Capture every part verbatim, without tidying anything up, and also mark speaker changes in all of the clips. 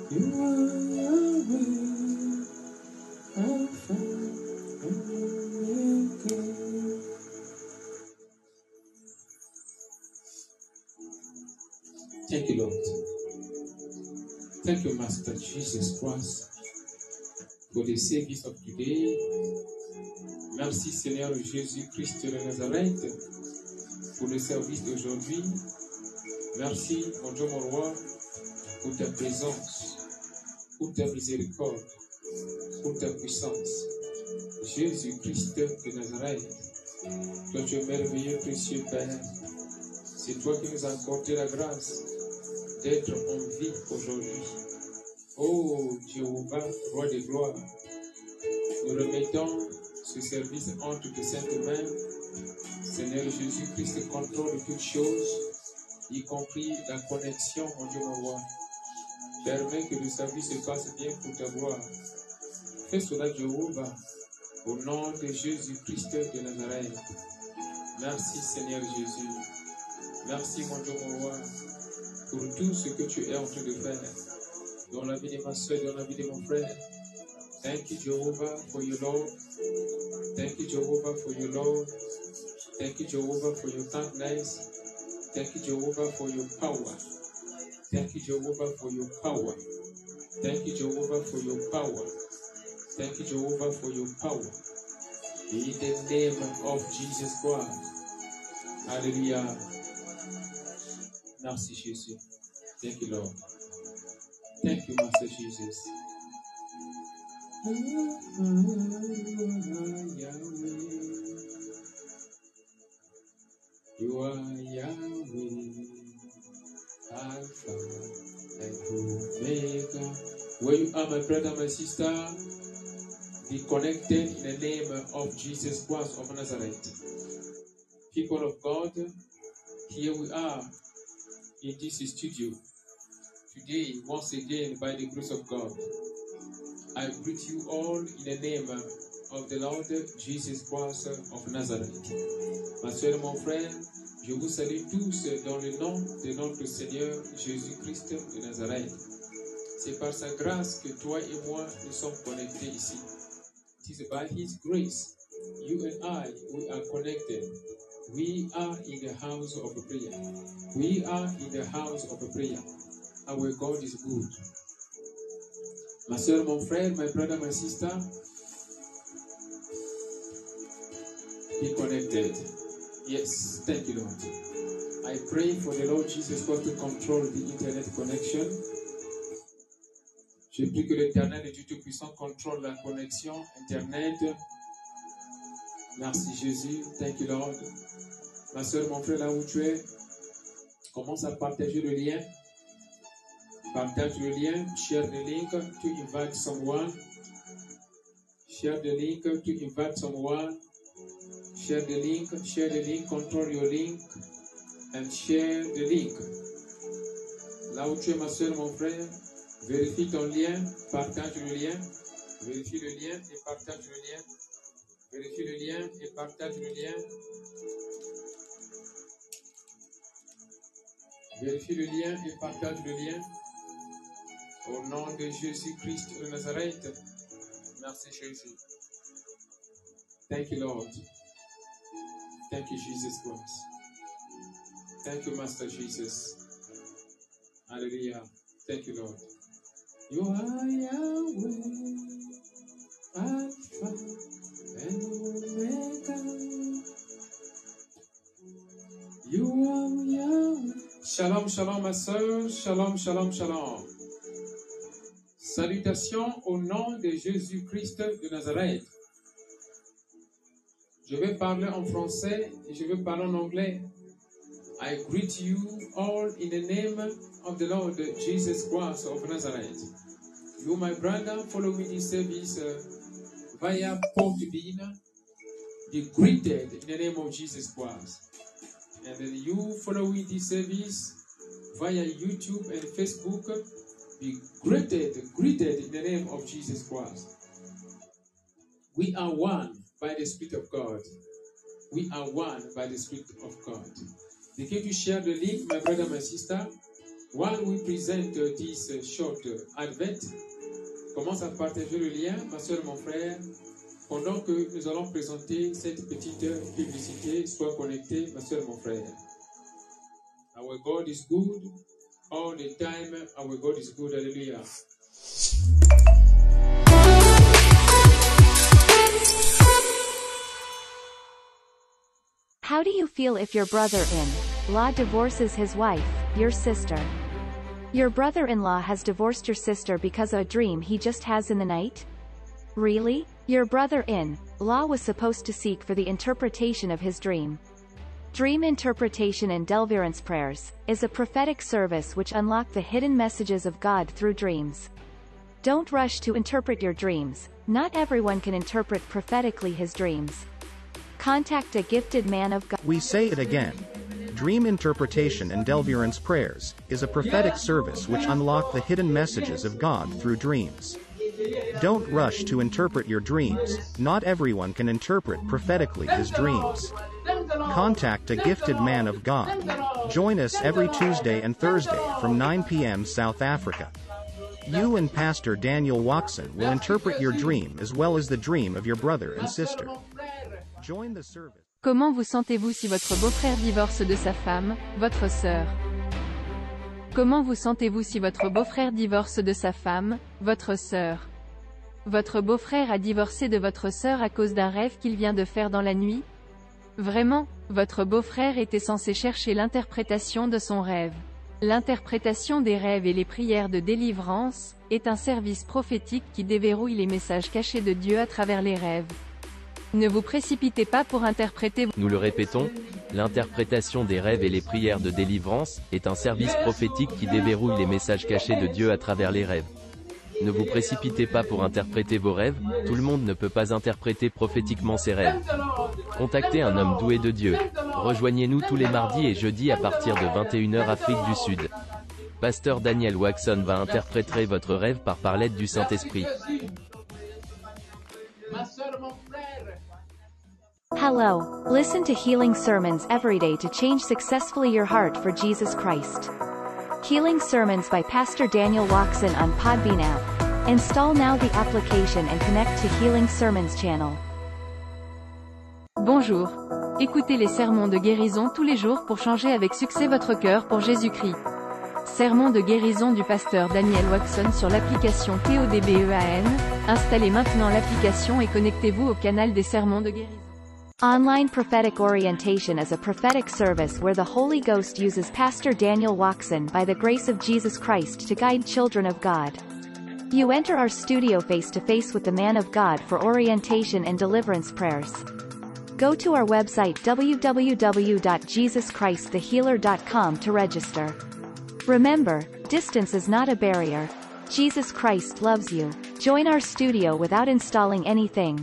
Speaker 1: You are Yahweh, Alpha and Omega. Thank you, Lord. Thank you, Master Jesus Christ, for the service of today. Merci, Seigneur Jésus-Christ de Nazareth, pour le service d'aujourd'hui. Merci, mon Dieu, mon roi, pour ta présence, pour ta miséricorde, pour ta puissance. Jésus-Christ de Nazareth, toi tu es merveilleux, précieux Père. C'est toi qui nous as accordé la grâce d'être en vie aujourd'hui. Oh Jéhovah, roi de gloire, nous remettons ce service entre tes saintes mains. Seigneur Jésus-Christ, contrôle toutes choses, y compris la connexion, mon Dieu, mon roi. Permets que le service se passe bien pour ta gloire. Fais cela, Jéhovah, au nom de Jésus-Christ de Nazareth. Merci, Seigneur Jésus. Merci, mon Dieu, mon roi, pour tout ce que tu es en train de faire dans la vie de ma soeur, dans la vie de mon frère. Thank you, Jehovah, for your love. Thank you, Jehovah, for your love. Thank you, Jehovah, for your kindness. Thank you, Jehovah, for your power. Thank you, Jehovah, for your power. Thank you, Jehovah, for your power. Thank you, Jehovah, for your power. In the name of Jesus Christ. Hallelujah. Merci, Jésus. Thank you, Lord. Thank you, Master Jesus. You are Yahweh, Alpha and Omega. Where you are, my brother, my sister, be connected in the name of Jesus Christ of Nazareth. People of God, here we are in this studio. Today, once again, by the grace of God, I greet you all in the name of the Lord Jesus Christ of Nazareth. Ma soeur, mon frère, je vous salue tous dans le nom de notre Seigneur Jésus-Christ de Nazareth. C'est par sa grâce que toi et moi nous sommes connectés ici. It is by His grace, you and I, we are connected. We are in the house of prayer. We are in the house of prayer. Our God is good. Ma soeur, mon frère, my brother, my sister, be connected. Yes, thank you, Lord. I pray for the Lord Jesus Christ to control the internet connection. Je prie que l'Éternel et Dieu Tout-Puissant contrôle la connexion internet. Merci Jésus. Thank you, Lord. Ma soeur, mon frère, là où tu es, commence à partager le lien. Partage le lien, share the link to invite someone. Share the link to invite someone. Share the link, share the link, control your link and share the link. Là où tu es, ma soeur, mon frère, vérifie ton lien, partage le lien. Vérifie le lien et partage le lien. Vérifie le lien et partage le lien. Vérifie le lien et partage le lien. Au nom de Jésus-Christ de Nazareth. Merci Jésus. Thank you, Lord. Thank you, Jesus Christ. Thank you, Master Jesus. Hallelujah. Thank you, Lord. You are Yahweh, Alpha and Omega. You are Yahweh. Shalom, shalom, ma soeur. Shalom, shalom, shalom. Salutations au nom de Jésus-Christ de Nazareth. Je vais parler en français et je vais parler en anglais. I greet you all in the name of the Lord Jesus Christ of Nazareth. You, my brother, following this service uh, via Podbean, be greeted in the name of Jesus Christ. And then you following this service via YouTube and Facebook, be greeted, greeted in the name of Jesus Christ. We are one by the Spirit of God. We are one by the Spirit of God. Begin to share the link, my brother, my sister. While we present uh, this uh, short uh, advert, commence à partager le lien, ma soeur, mon frère, pendant que nous allons présenter cette petite publicité. Sois connecté, ma soeur, mon frère. Our God is good all the time. Our God is good. Hallelujah.
Speaker 2: How do you feel if your brother-in-law divorces his wife, your sister? Your brother-in-law has divorced your sister because of a dream he just has in the night? Really? Your brother-in-law was supposed to seek for the interpretation of his dream. Dream Interpretation and Deliverance Prayers is a prophetic service which unlock the hidden messages of God through dreams. Don't rush to interpret your dreams. Not everyone can interpret prophetically his dreams. Contact a gifted man of God.
Speaker 3: We say it again. Dream Interpretation and Deliverance Prayers is a prophetic service which unlock the hidden messages of God through dreams. Don't rush to interpret your dreams. Not everyone can interpret prophetically his dreams. Contact a gifted man of God. Join us every Tuesday and Thursday from nine p m South Africa. You and Pastor Daniel Watson will interpret your dream as well as the dream of your brother and sister. Join the service.
Speaker 4: Comment vous sentez-vous si votre beau-frère divorce de sa femme, votre sœur? Comment vous sentez-vous si votre beau-frère divorce de sa femme, votre sœur? Votre beau-frère a divorcé de votre sœur à cause d'un rêve qu'il vient de faire dans la nuit? Vraiment, votre beau-frère était censé chercher l'interprétation de son rêve. L'interprétation des rêves et les prières de délivrance est un service prophétique qui déverrouille les messages cachés de Dieu à travers les rêves. Ne vous précipitez pas pour interpréter.
Speaker 5: Nous le répétons, l'interprétation des rêves et les prières de délivrance est un service prophétique qui déverrouille les messages cachés de Dieu à travers les rêves. Ne vous précipitez pas pour interpréter vos rêves, tout le monde ne peut pas interpréter prophétiquement ses rêves. Contactez un homme doué de Dieu. Rejoignez-nous tous les mardis et jeudis à partir de vingt et une heures Afrique du Sud. Pasteur Daniel Watson va interpréter votre rêve par par l'aide du Saint-Esprit.
Speaker 2: Hello, listen to healing sermons every day to change successfully your heart for Jesus Christ. Healing sermons by Pastor Daniel Watson on Podbean app. Install now the application and connect to Healing Sermons channel.
Speaker 4: Bonjour. Écoutez les sermons de guérison tous les jours pour changer avec succès votre cœur pour Jésus-Christ. Sermon de guérison du pasteur Daniel Watson sur l'application Podbean. Installez maintenant l'application et connectez-vous au canal des sermons de guérison.
Speaker 2: Online Prophetic Orientation is a prophetic service where the Holy Ghost uses Pastor Daniel Watson by the grace of Jesus Christ to guide children of God. You enter our studio face-to-face with the man of God for orientation and deliverance prayers. Go to our website w w w dot jesus christ the healer dot com to register. Remember, distance is not a barrier. Jesus Christ loves you. Join our studio without installing anything.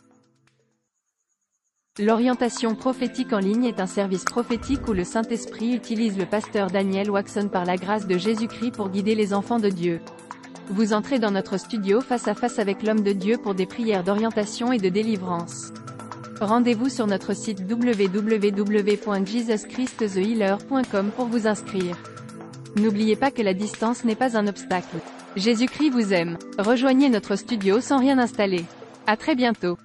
Speaker 4: L'orientation prophétique en ligne est un service prophétique où le Saint-Esprit utilise le pasteur Daniel Watson par la grâce de Jésus-Christ pour guider les enfants de Dieu. Vous entrez dans notre studio face à face avec l'homme de Dieu pour des prières d'orientation et de délivrance. Rendez-vous sur notre site w w w point jesus christ the healer point com pour vous inscrire. N'oubliez pas que la distance n'est pas un obstacle. Jésus-Christ vous aime. Rejoignez notre studio sans rien installer. À très bientôt.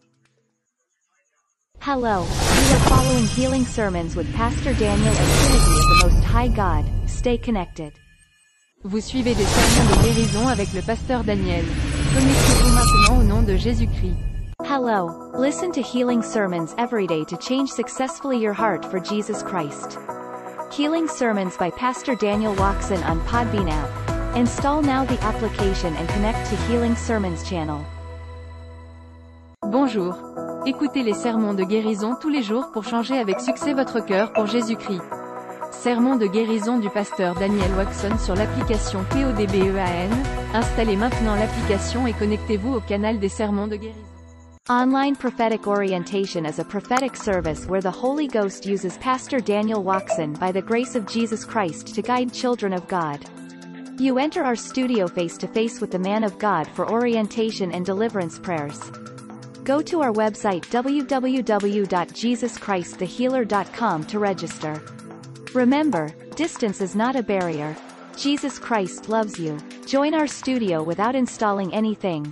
Speaker 2: Hello, you are following Healing Sermons with Pastor Daniel and Trinity of the Most High God. Stay connected.
Speaker 4: Vous suivez des sermons de guérison avec le pasteur Daniel. Connectez-vous maintenant au nom de Jésus-Christ.
Speaker 2: Hello, listen to Healing Sermons every day to change successfully your heart for Jesus Christ. Healing Sermons by Pastor Daniel Watson on Podbean app. Install now the application and connect to Healing Sermons channel.
Speaker 4: Bonjour. Écoutez les sermons de guérison tous les jours pour changer avec succès votre cœur pour Jésus-Christ. Sermon de guérison du pasteur Daniel Watson sur l'application Podbean. Installez maintenant l'application et connectez-vous au canal des sermons de guérison.
Speaker 2: Online Prophetic Orientation is a prophetic service where the Holy Ghost uses Pastor Daniel Watson by the grace of Jesus Christ to guide children of God. You enter our studio face-to-face with the man of God for orientation and deliverance prayers. Go to our website w w w dot jesus christ the healer dot com to register. Remember, distance is not a barrier. Jesus Christ loves you. Join our studio without installing anything.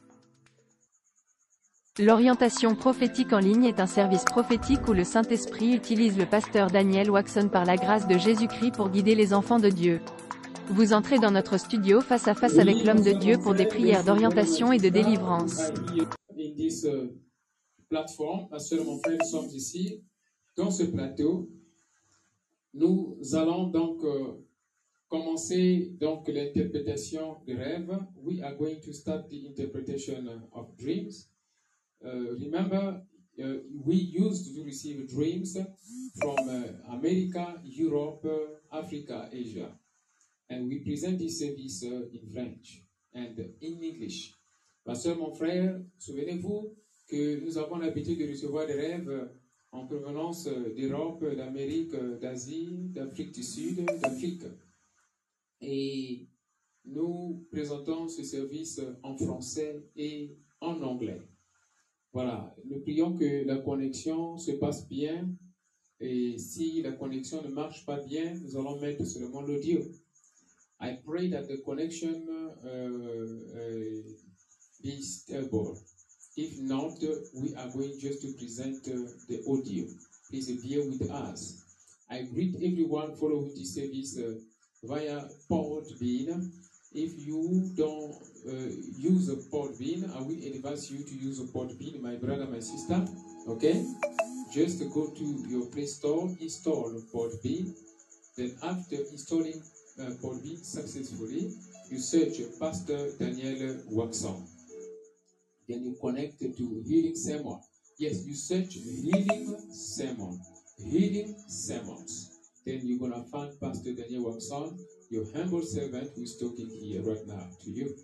Speaker 4: L'orientation prophétique en ligne est un service prophétique où le Saint-Esprit utilise le pasteur Daniel Waxon par la grâce de Jésus-Christ pour guider les enfants de Dieu. Vous entrez dans notre studio face à face avec l'homme de Dieu pour des prières d'orientation et de délivrance.
Speaker 1: In this uh, platform, ma soeur et mon frère, nous sommes ici, dans ce plateau. Nous allons donc euh, commencer donc l'interprétation des rêves. We are going to start the interpretation of dreams. Uh, remember, uh, we used to receive dreams from uh, America, Europe, uh, Africa, Asia. And we present this service uh, in French and in English. Ma soeur, mon frère, souvenez-vous que nous avons l'habitude de recevoir des rêves en provenance d'Europe, d'Amérique, d'Asie, d'Afrique du Sud, d'Afrique. Et nous présentons ce service en français et en anglais. Voilà, nous prions que la connexion se passe bien. Et si la connexion ne marche pas bien, nous allons mettre seulement l'audio. I pray that the connection uh, uh, be stable. If not, we are going just to present uh, the audio. Please bear with us. I greet everyone following this service uh, via Podbean. If you don't uh, use a Podbean, I will advise you to use a Podbean, my brother, my sister. Okay? Just go to your Play Store, install Podbean. Then after installing uh, Podbean successfully, you search Pastor Daniel Waxon. Then you connect to Healing Sermon. Yes, you search Healing Sermon. Healing Sermons. Then you're going to find Pastor Daniel Waxon, your humble servant who is talking here right now to you.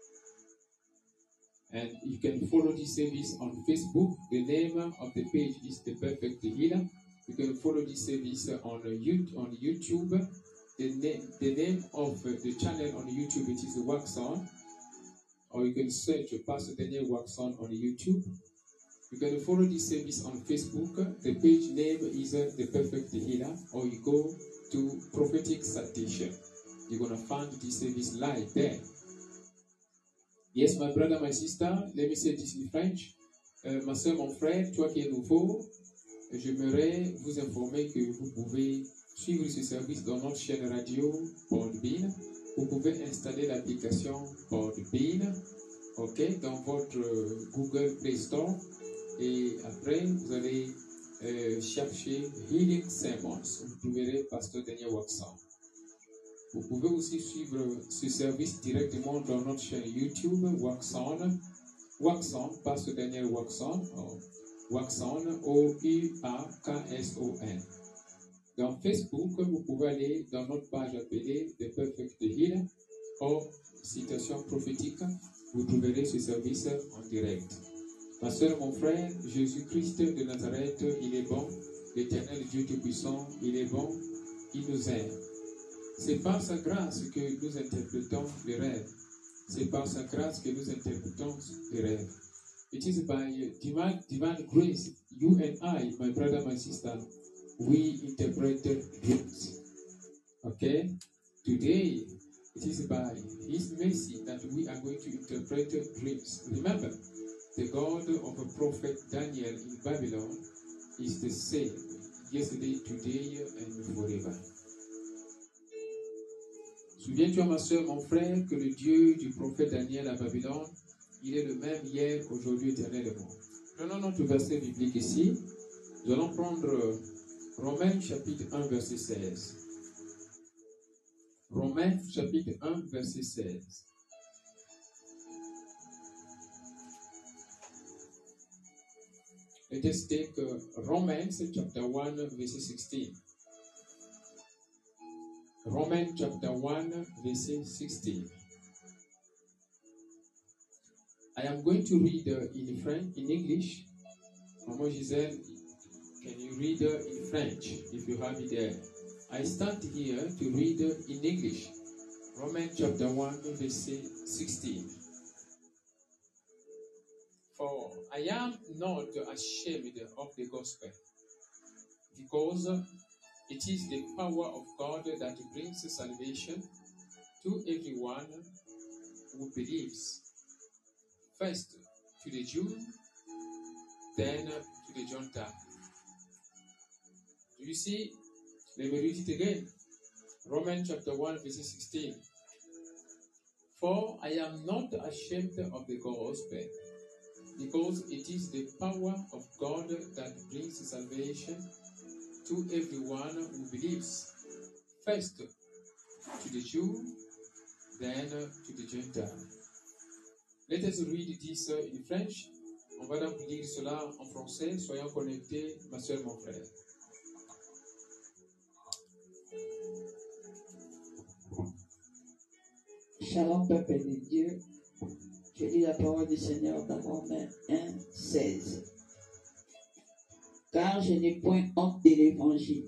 Speaker 1: And you can follow this service on Facebook. The name of the page is The Perfect Healer. You can follow this service on on YouTube. The name, the name of the channel on YouTube, it is Waxon. Or you can search Pastor Daniel Waxon on YouTube. You can follow this service on Facebook. The page name is The Perfect Healer. Or you go to Prophetic Citation. You're going to find this service live there. Yes, my brother, my sister, let me say this in French. Euh, ma soeur, mon frère, toi qui es nouveau, j'aimerais vous informer que vous pouvez suivre ce service dans notre chaîne radio Podbean. Vous pouvez installer l'application Podbean, ok, dans votre euh, Google Play Store. Et après, vous allez euh, chercher Healing Sermons. Vous trouverez Pasteur Daniel Waxon. Vous pouvez aussi suivre ce service directement dans notre chaîne YouTube, Waxon, Waxon, Pasteur Daniel Waxon, Waxon, O U A K S O N. Dans Facebook, vous pouvez aller dans notre page appelée The Perfect Healer, ou citation prophétique, vous trouverez ce service en direct. Ma soeur, mon frère, Jésus-Christ de Nazareth, il est bon, l'Éternel Dieu Tout-Puissant, il est bon, il nous aime. C'est par sa grâce que nous interprétons les rêves. C'est par sa grâce que nous interprétons les rêves. It is by divine, divine grace, you and I, my brother, my sister, we interpret dreams. Okay? Today, it is by His mercy that we are going to interpret dreams. Remember, the God of a prophet Daniel in Babylon is the same yesterday, today, and forever. Souviens-toi, ma soeur, mon frère, que le Dieu du prophète Daniel à Babylone, il est le même hier, aujourd'hui, éternellement. Prenons notre verset biblique ici. Nous allons prendre Romains chapitre un, verset seize. Romains chapitre un, verset seize. Let us take uh, Romans chapter one, verset sixteen. Romans chapter one, verset sixteen. I am going to read uh, in French, in English. Maman Giselle, can you read uh, in French if you have it there? I start here to read uh, in English. Romans chapter one, verset sixteen. For I am not ashamed of the gospel, because it is the power of God that brings salvation to everyone who believes. First to the Jew, then to the Gentile. Do you see? Let me read it again. Romans chapter one, verse sixteen. For I am not ashamed of the gospel, because it is the power of God that brings salvation to everyone who believes. First to the Jew, then to the Gentile. Let us read this in French. On va donc lire cela en français. Soyons connectés, ma soeur, mon frère.
Speaker 6: Shalom, peuple de Dieu. Je lis la parole du Seigneur dans Romains un, seize. Car je n'ai point honte de l'évangile.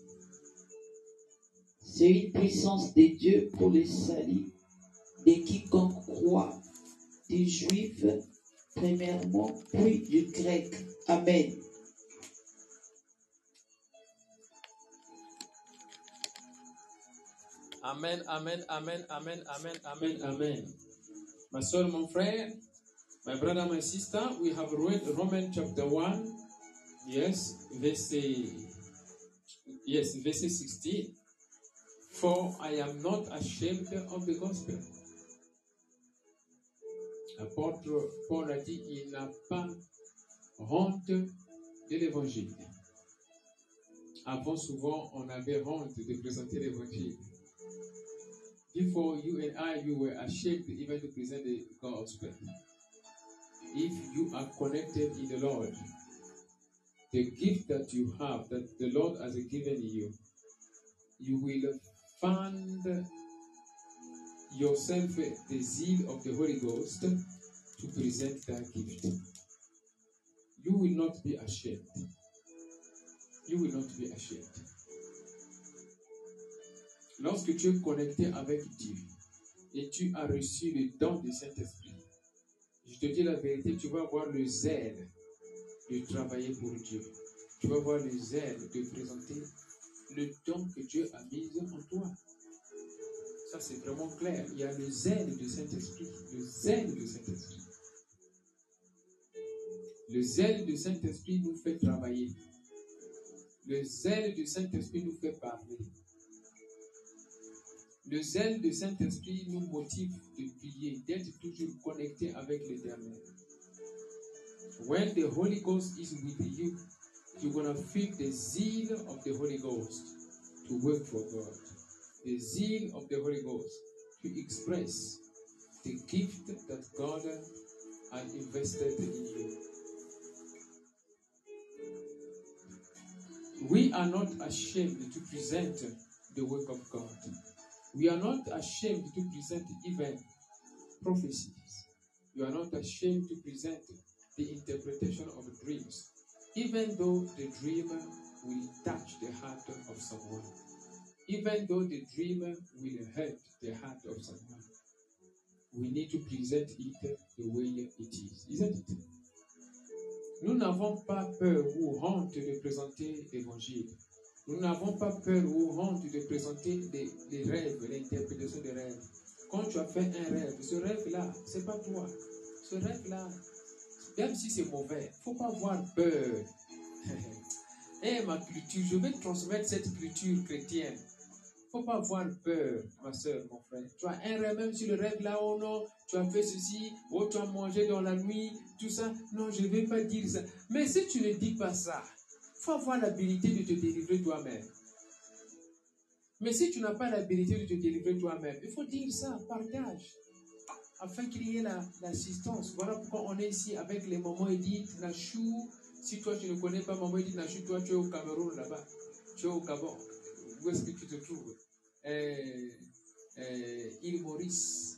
Speaker 6: C'est une puissance de Dieu pour le salut de quiconque croit, du juif premièrement, puis du grec. Amen.
Speaker 1: Amen, amen, amen, amen, amen, amen, amen. My son, mon frère, my brother, my sister, we have read Romans chapter one, yes, verse, yes, verse sixteen. For I am not ashamed of the gospel. L'apôtre Paul a dit, il n'a pas honte de l'évangile. Avant, souvent, on avait honte de présenter l'évangile. Before you and I, you were ashamed even to present the gospel. If you are connected in the Lord, the gift that you have, that the Lord has given you, you will find yourself the zeal of the Holy Ghost to present that gift. You will not be ashamed. You will not be ashamed. Lorsque tu es connecté avec Dieu et tu as reçu le don du Saint-Esprit, je te dis la vérité, tu vas avoir le zèle de travailler pour Dieu. Tu vas avoir le zèle de présenter le don que Dieu a mis en toi. Ça, c'est vraiment clair. Il y a le zèle du Saint-Esprit. Le zèle du Saint-Esprit. Le zèle du Saint-Esprit nous fait travailler. Le zèle du Saint-Esprit nous fait parler. Le zèle du Saint-Esprit nous motive de prier, d'être toujours connecté avec l'Éternel. When the Holy Ghost is with you, you're going to feel the zeal of the Holy Ghost to work for God. The zeal of the Holy Ghost to express the gift that God has invested in you. We are not ashamed to present the work of God. We are not ashamed to present even prophecies. We are not ashamed to present the interpretation of dreams, even though the dream will touch the heart of someone, even though the dream will hurt the heart of someone. We need to present it the way it is, isn't it? Nous n'avons pas peur ou honte de présenter l'évangile. Nous n'avons pas peur ou honte de présenter les, les rêves, l'interprétation des rêves. Quand tu as fait un rêve, ce rêve-là, c'est pas toi. Ce rêve-là, même si c'est mauvais, il ne faut pas avoir peur. Et ma culture, je vais transmettre cette culture chrétienne. Il ne faut pas avoir peur, ma soeur, mon frère. Tu as un rêve, même si le rêve là, oh non, tu as fait ceci, oh tu as mangé dans la nuit, tout ça. Non, je ne vais pas dire ça. Mais si tu ne dis pas ça, il faut avoir l'habilité de te délivrer toi-même. Mais si tu n'as pas l'habilité de te délivrer toi-même, il faut dire ça, partage. Afin qu'il y ait la, l'assistance. Voilà pourquoi on est ici avec les mamans Edith, Nachou. Si toi tu ne connais pas maman Edith, Nachou, toi tu es au Cameroun là-bas. Tu es au Gabon. Où est-ce que tu te trouves? Euh, euh, Île Maurice.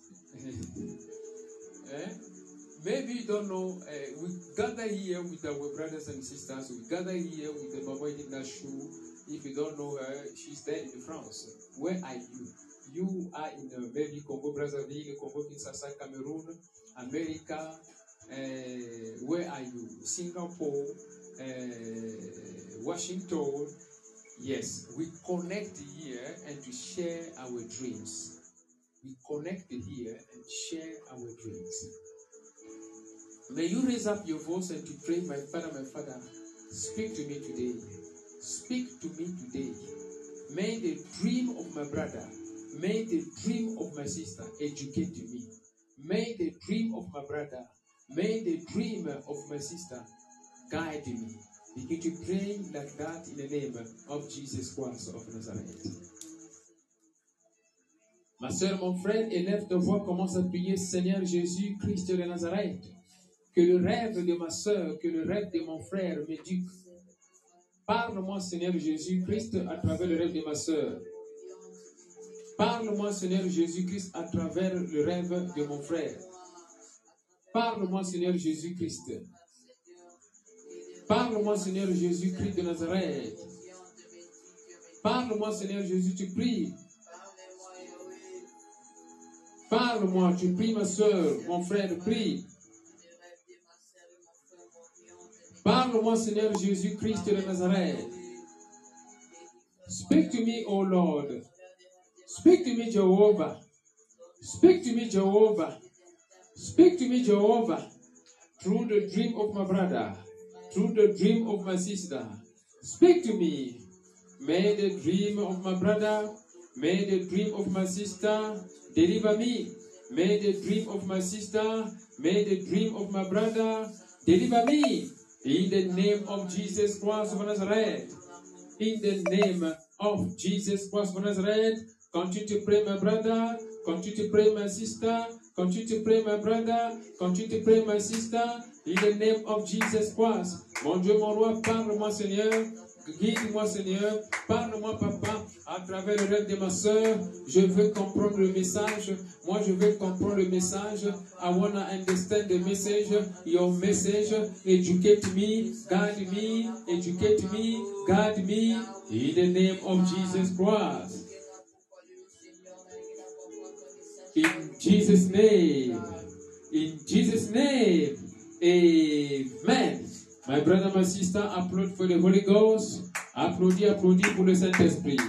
Speaker 1: eh? Maybe you don't know. Uh, we gather here with our brothers and sisters. We gather here with the Mama Edina Chou. If you don't know her, she's there in France. Where are you? You are in uh, maybe Congo Brazzaville, Congo Kinshasa, Cameroon, America. Uh, where are you? Singapore, uh, Washington. Yes, we connect here and to share our dreams. we connect here and share our dreams. May you raise up your voice and to pray, my Father, my Father, speak to me today. Speak to me today. May the dream of my brother, may the dream of my sister educate me. May the dream of my brother, may the dream of my sister guide me. Begin to pray like that in the name of Jesus Christ of Nazareth. Ma soeur, mon frère, élève ta voix, commence à prier, Seigneur Jésus, Christ de Nazareth. Que le rêve de ma soeur, que le rêve de mon frère m'éduque. Parle-moi, Seigneur Jésus-Christ, à travers le rêve de ma soeur. Parle-moi, Seigneur Jésus-Christ, à travers le rêve de mon frère. Parle-moi, Seigneur Jésus-Christ. Parle-moi, Seigneur Jésus-Christ de Nazareth. Parle-moi, Seigneur Jésus, tu pries. Parle-moi, tu pries, ma soeur, mon frère, prie. Parle-moi, Seigneur Jésus-Christ de Nazareth. Speak to me, O Lord. Speak to me, Jehovah. Speak to me, Jehovah. Speak to me, Jehovah. Through the dream of my brother. Through the dream of my sister. Speak to me. May the dream of my brother, may the dream of my sister deliver me. May the dream of my sister, may the dream of my brother deliver me. In the name of Jesus Christ of Nazareth. In the name of Jesus Christ of Nazareth. Continue to pray, my brother. Continue to pray, my sister. Continue to pray, my brother. Continue to pray, my sister. In the name of Jesus Christ. Mon Dieu, mon roi, parle-moi, Seigneur. Guide-moi, Seigneur. Parle-moi, Papa, à travers le rêve de ma soeur. Je veux comprendre le message. Moi, je veux comprendre le message. I want to understand the message. Your message. Educate me. Guide me. Educate me. Guide me. In the name of Jesus Christ. In Jesus' name. In Jesus' name. Amen. My brother, my sister, applaud for the Holy Ghost. Applaudis, applaudis pour le Saint-Esprit.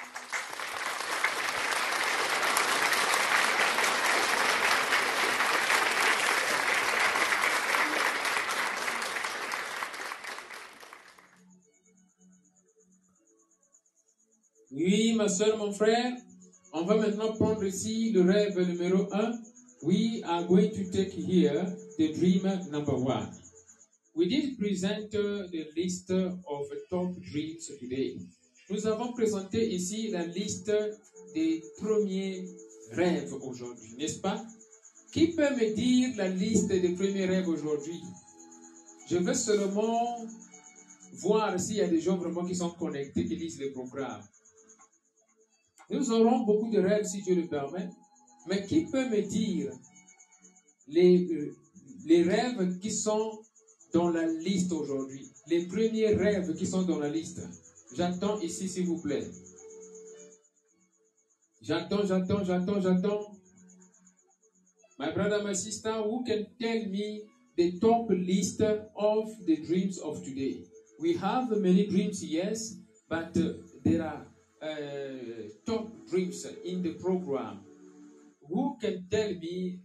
Speaker 1: Oui, ma soeur, mon frère, on va maintenant prendre ici le rêve numéro un. We are going to take here the dream number one. We did present uh, the list of top dreams today. Nous avons présenté ici la liste des premiers rêves aujourd'hui, n'est-ce pas? Qui peut me dire la liste des premiers rêves aujourd'hui? Je veux seulement voir s'il y a des gens vraiment qui sont connectés, qui lisent les programmes. Nous aurons beaucoup de rêves si Dieu le permet, mais qui peut me dire les, les rêves qui sont dans la liste aujourd'hui, les premiers rêves qui sont dans la liste? J'attends ici, s'il vous plaît. J'attends, j'attends, j'attends, j'attends. My brother, my sister, who can tell me the top list of the dreams of today? We have many dreams, yes, but uh, there are uh, top dreams in the program. Who can tell me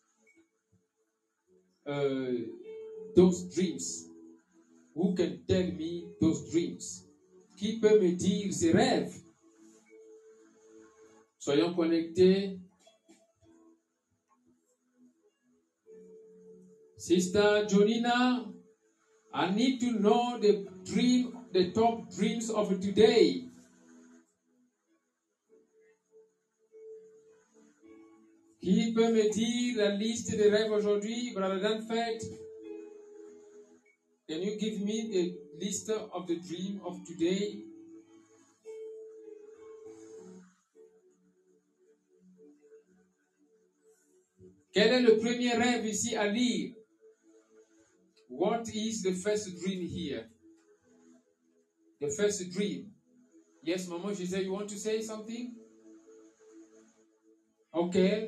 Speaker 1: uh, those dreams? Who can tell me those dreams? Qui peut me dire ces rêves? Soyons connectés. Sister Jonina, I need to know the dream, the top dreams of today. Qui peut me dire la liste des rêves aujourd'hui? Brother Danfeld, can you give me the list of the dream of today? Quel est le premier rêve ici à lire? What is the first dream here? The first dream. Yes, Maman Giselle, you want to say something? Okay.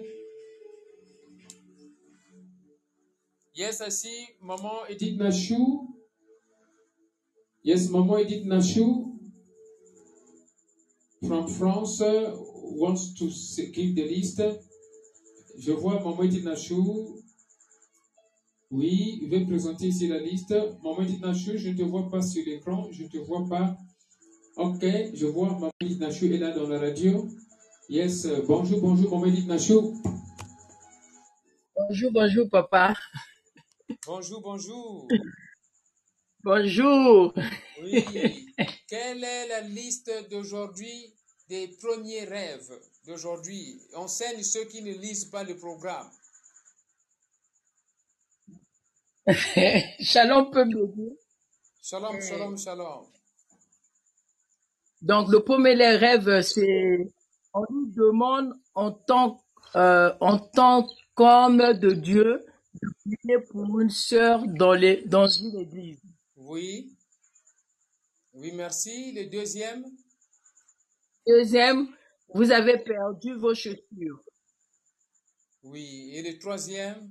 Speaker 1: Yes, I see Maman Edith Nashou. Yes, Maman Edith Nashou from France uh, wants to give the list. Je vois Maman Edith Nachou. Oui, je vais présenter ici la liste. Maman Edith Nachou, je ne te vois pas sur l'écran. Je ne te vois pas. Ok, je vois Maman Edith Nachou est là dans la radio. Yes, bonjour, bonjour Maman Edith Nachou.
Speaker 7: Bonjour, bonjour, papa.
Speaker 1: Bonjour, bonjour.
Speaker 7: Bonjour.
Speaker 1: Oui. Quelle est la liste d'aujourd'hui des premiers rêves d'aujourd'hui? Enseigne ceux qui ne lisent pas le programme.
Speaker 7: Shalom peut me dire.
Speaker 1: Shalom, shalom, shalom.
Speaker 7: Donc, le premier rêve, c'est, on nous demande en tant, euh, en tant qu'homme de Dieu de prier pour une sœur dans les, dans une église.
Speaker 1: Oui. Oui, merci. Le deuxième.
Speaker 7: Deuxième, vous avez perdu vos chaussures.
Speaker 1: Oui. Et le troisième.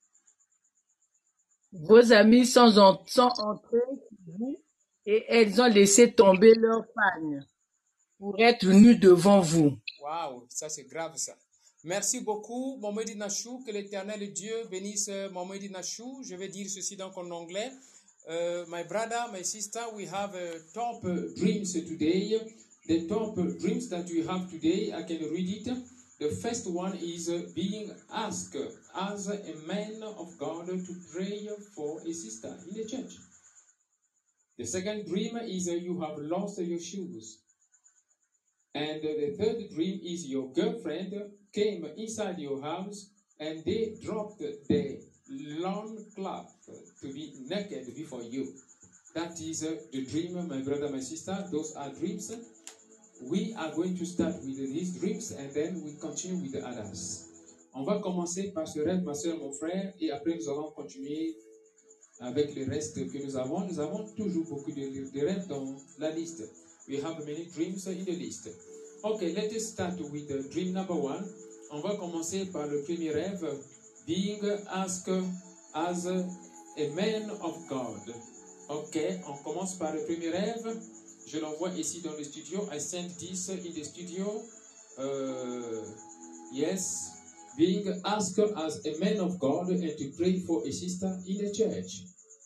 Speaker 7: Vos amis sont, en, sont entrés chez vous et elles ont laissé tomber leur pagne pour être nus devant vous.
Speaker 1: Waouh, ça c'est grave ça. Merci beaucoup, Maman Edith Nachou. Que l'Éternel Dieu bénisse Maman Edith Nachou. Je vais dire ceci donc en anglais. Uh, my brother, my sister, we have uh, top uh, dreams today. The top uh, dreams that we have today, I can read it. The first one is uh, being asked as a man of God to pray for a sister in the church. The second dream is uh, you have lost your shoes. And uh, the third dream is your girlfriend came inside your house and they dropped the long cloth to be naked before you. That is uh, the dream, my brother, my sister. Those are dreams. We are going to start with these dreams and then we continue with the others. On va commencer par ce rêve, ma soeur, mon frère, et après nous allons continuer avec le reste que nous avons. Nous avons toujours beaucoup de, de rêves dans la liste. We have many dreams in the list. Okay, let us start with the dream number one. On va commencer par le premier rêve, being asked as a man of God. Ok, on commence par le premier rêve. Je l'envoie ici dans le studio. I sent this in the studio. Uh, yes, being asked as a man of God and to pray for a sister in the church.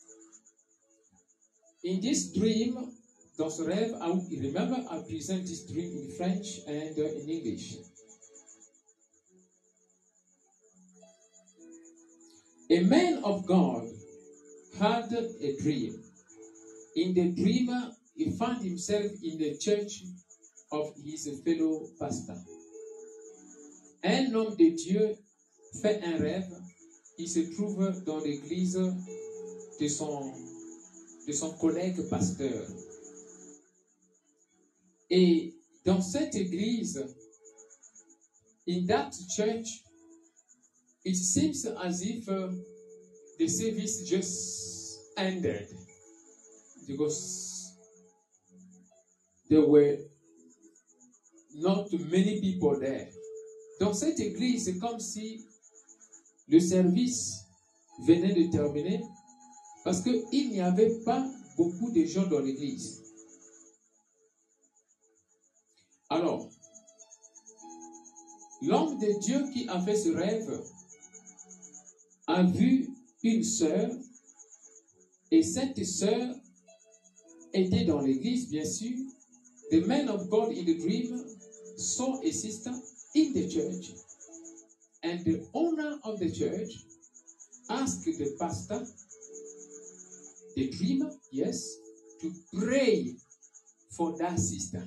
Speaker 1: In this dream, dans ce rêve, I remember I present this dream in French and uh, in English. A man of God had a dream. In the dream, he found himself in the church of his fellow pastor. Un homme de Dieu fait un rêve. Il se trouve dans l'église de son, de son collègue pasteur. Et dans cette église, in that church, it seems as if uh, the service just ended because there were not many people there. Dans cette église, c'est comme si le service venait de terminer parce qu'il n'y avait pas beaucoup de gens dans l'église. Alors, l'homme de Dieu qui a fait ce rêve a vu une sœur et cette sœur était dans l'église, bien sûr. The man of God in the dream saw a sister in the church and the owner of the church asked the pastor, the dreamer, yes, to pray for that sister.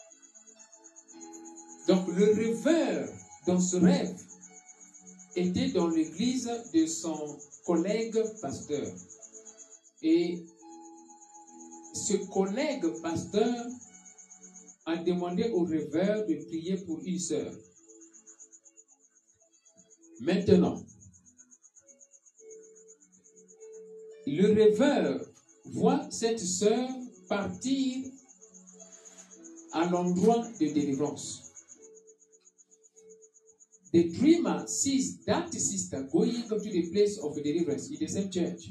Speaker 1: Donc le rêveur dans ce rêve était dans l'église de son collègue pasteur. Et ce collègue pasteur a demandé au rêveur de prier pour une sœur. Maintenant, le rêveur voit cette sœur partir à l'endroit de délivrance. The dreamer sees that sister going to the place of deliverance in the same church.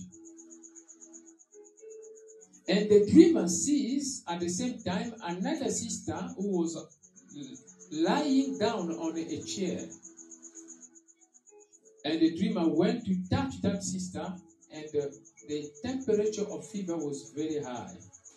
Speaker 1: And the dreamer sees at the same time another sister who was lying down on a chair. And the dreamer went to touch that sister, and the, the temperature of fever was very high.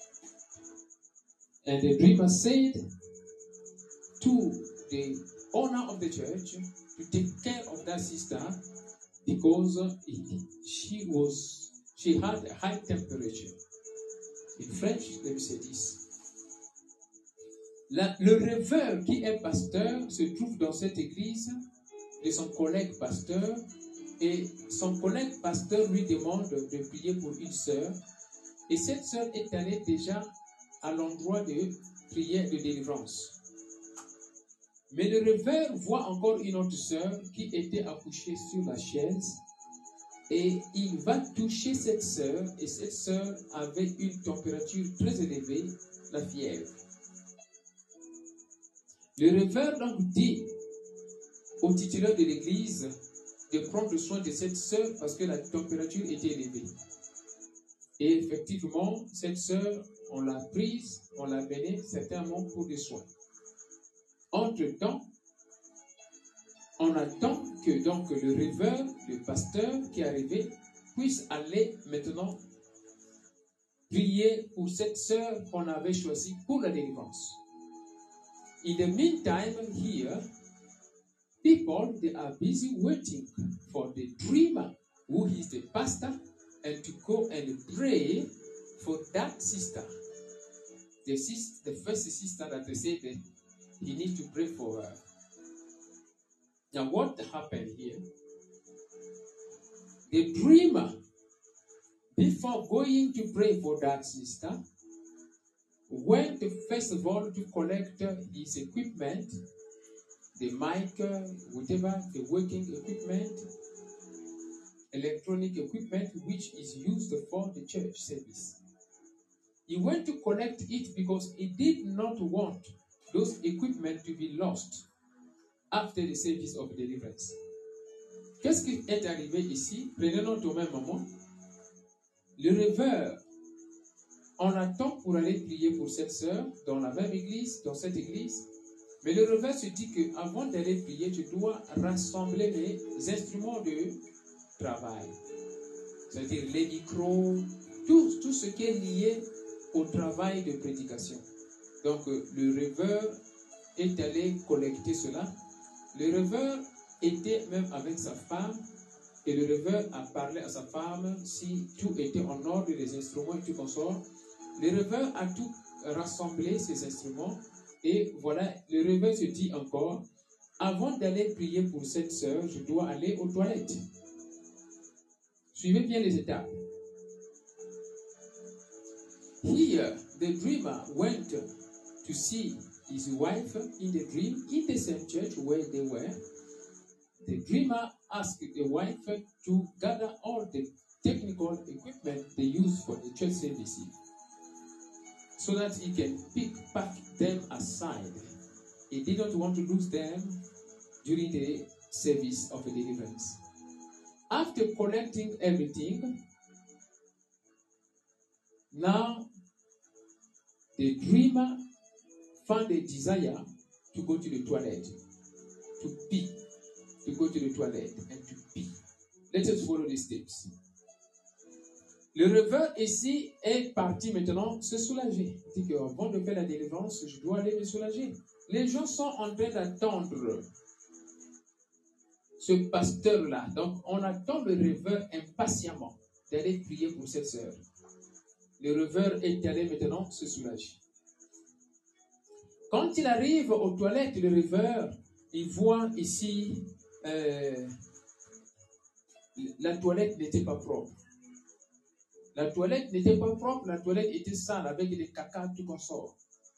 Speaker 1: And the dreamer said to the owner of the church to take care of that sister because she was she had a high temperature. In French, let me say this. La, le rêveur qui est pasteur se trouve dans cette église de son collègue pasteur, et son collègue pasteur lui demande de prier pour une sœur, et cette sœur est allée déjà à l'endroit de prière de délivrance. Mais le rêveur voit encore une autre sœur qui était accouchée sur la chaise, et il va toucher cette sœur, et cette sœur avait une température très élevée, la fièvre. Le rêveur donc dit au titulaire de l'église de prendre soin de cette sœur parce que la température était élevée. Et effectivement, cette sœur, on l'a prise, on l'a menée certainement pour des soins. Entre-temps, on attend que donc le rêveur, le pasteur qui est arrivé, puisse aller maintenant prier pour cette sœur qu'on avait choisie pour la délivrance. In the meantime, here, people, they are busy waiting for the dreamer, who is the pastor, and to go and pray for that sister. The, sis, the first sister that they said that he needs to pray for her. Now, what happened here? The dreamer, before going to pray for that sister, went first of all to collect his equipment, the mic, whatever, the working equipment, electronic equipment, which is used for the church service. He went to collect it because he did not want those equipment to be lost after the service of deliverance. Qu'est-ce qui est arrivé ici? Prenons au même moment. Le rêveur, on attend pour aller prier pour cette sœur dans la même église, dans cette église. Mais le rêveur se dit qu'avant d'aller prier, je dois rassembler mes instruments de travail. C'est-à-dire les micros, tout, tout ce qui est lié au travail de prédication. Donc le rêveur est allé collecter cela. Le rêveur était même avec sa femme, et le rêveur a parlé à sa femme si tout était en ordre, les instruments et tout consort. Le rêveur a tout rassemblé, ces instruments, et voilà, le rêveur se dit encore, avant d'aller prier pour cette sœur, je dois aller aux toilettes. Suivez bien les étapes. Here, the dreamer went to see his wife in the dream, in the same church where they were. The dreamer asked the wife to gather all the technical equipment they use for the church services, so that he can pick pack them aside. He didn't want to lose them during the service of the deliverance. After collecting everything, now the dreamer found a desire to go to the toilet, to pee, to go to the toilet and to pee. Let us follow the steps. Le rêveur ici est parti maintenant se soulager. Il dit qu'avant de faire la délivrance, je dois aller me soulager. Les gens sont en train d'attendre ce pasteur-là. Donc, on attend le rêveur impatiemment d'aller prier pour cette sœur. Le rêveur est allé maintenant se soulager. Quand il arrive aux toilettes, le rêveur, il voit ici, euh, la toilette n'était pas propre. La toilette n'était pas propre, la toilette était sale avec des caca, tout qu'on sort.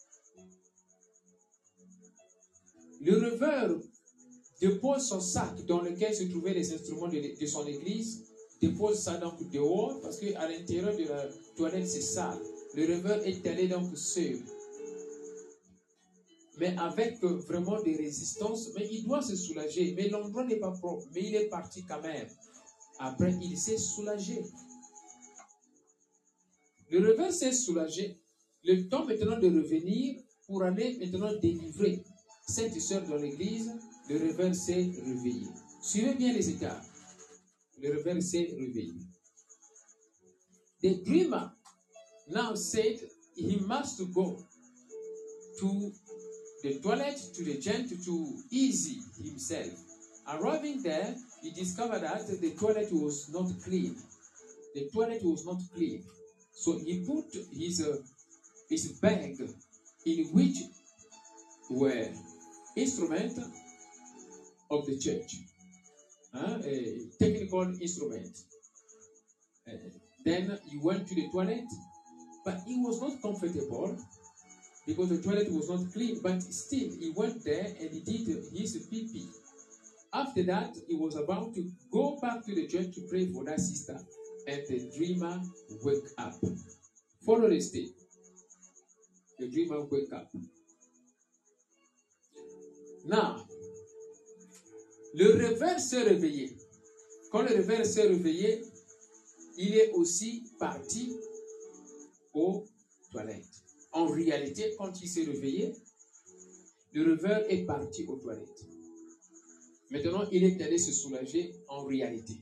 Speaker 1: Le rêveur dépose son sac dans lequel se trouvaient les instruments de, de son église, dépose ça donc dehors parce qu'à l'intérieur de la toilette c'est sale. Le rêveur est allé donc seul, mais avec vraiment des résistances, mais il doit se soulager, mais l'endroit n'est pas propre, mais il est parti quand même. Après, il s'est soulagé. Le rêveur s'est soulagé. Le temps maintenant de revenir pour aller maintenant délivrer cette sœur dans l'église, le rêveur s'est réveillé. Suivez bien les étapes. le rêveur s'est réveillé. The dreamer now said he must go to the toilet, to the gent to easy himself. Arriving there, he discovered that the toilet was not clean. The toilet was not clean. So he put his, uh, his bag in which were instruments of the church, uh, a technical instrument. Uh, then he went to the toilet, but he was not comfortable because the toilet was not clean. But still, he went there and he did his pee-pee. After that, he was about to go back to the church to pray for that sister, and the dreamer woke up. Follow the step. The dreamer woke up. Now, le rêveur s'est réveillé. Quand le rêveur s'est réveillé, il est aussi parti aux toilettes. En réalité, quand il s'est réveillé, le rêveur est parti aux toilettes. Maintenant, il est allé se soulager en réalité.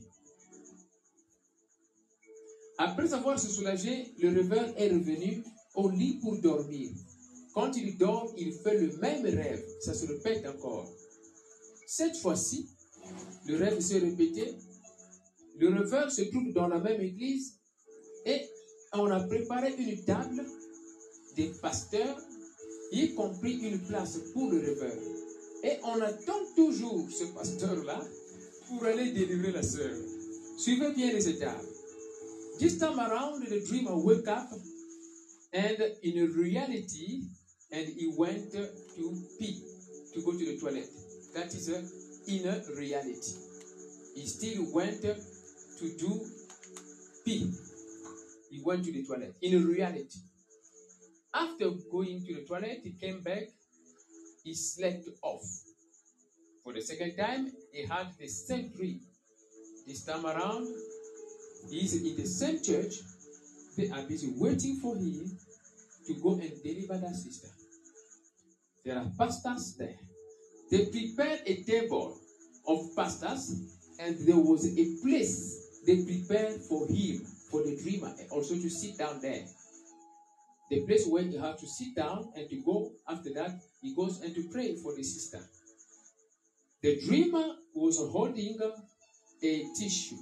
Speaker 1: Après avoir se soulagé, le rêveur est revenu au lit pour dormir. Quand il dort, il fait le même rêve. Ça se répète encore. Cette fois-ci, le rêve s'est répété. Le rêveur se trouve dans la même église et on a préparé une table des pasteurs, y compris une place pour le rêveur. Et on attend toujours ce pasteur-là pour aller délivrer la sœur. Suivez bien les étapes. This time around, the dreamer woke up and in reality, and he went to pee, to go to the toilet. That is uh, in a reality. He still went to do pee. He went to the toilet in a reality. After going to the toilet, he came back. He slept off. For the second time, he had the same dream. This time around, he is in the same church. They are busy waiting for him to go and deliver that sister. There are pastors there. They prepared a table of pastors, and there was a place they prepared for him, for the dreamer, and also to sit down there. The place where he had to sit down and to go after that, he goes and to pray for the sister. The dreamer was holding a tissue.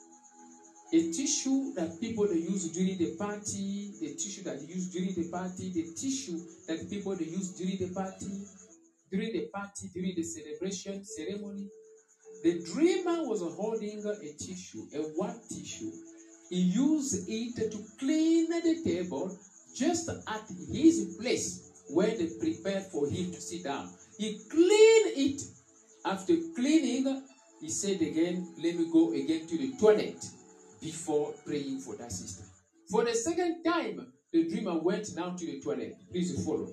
Speaker 1: A tissue that people they use during the party, the tissue that they use during the party, the tissue that people they use during the party, during the party, during the celebration, ceremony. The dreamer was holding a tissue, a white tissue. He used it to clean the table just at his place where they prepared for him to sit down. He cleaned it. After cleaning, he said again, let me go again to the toilet before praying for that sister. For the second time, the dreamer went now to the toilet. Please follow.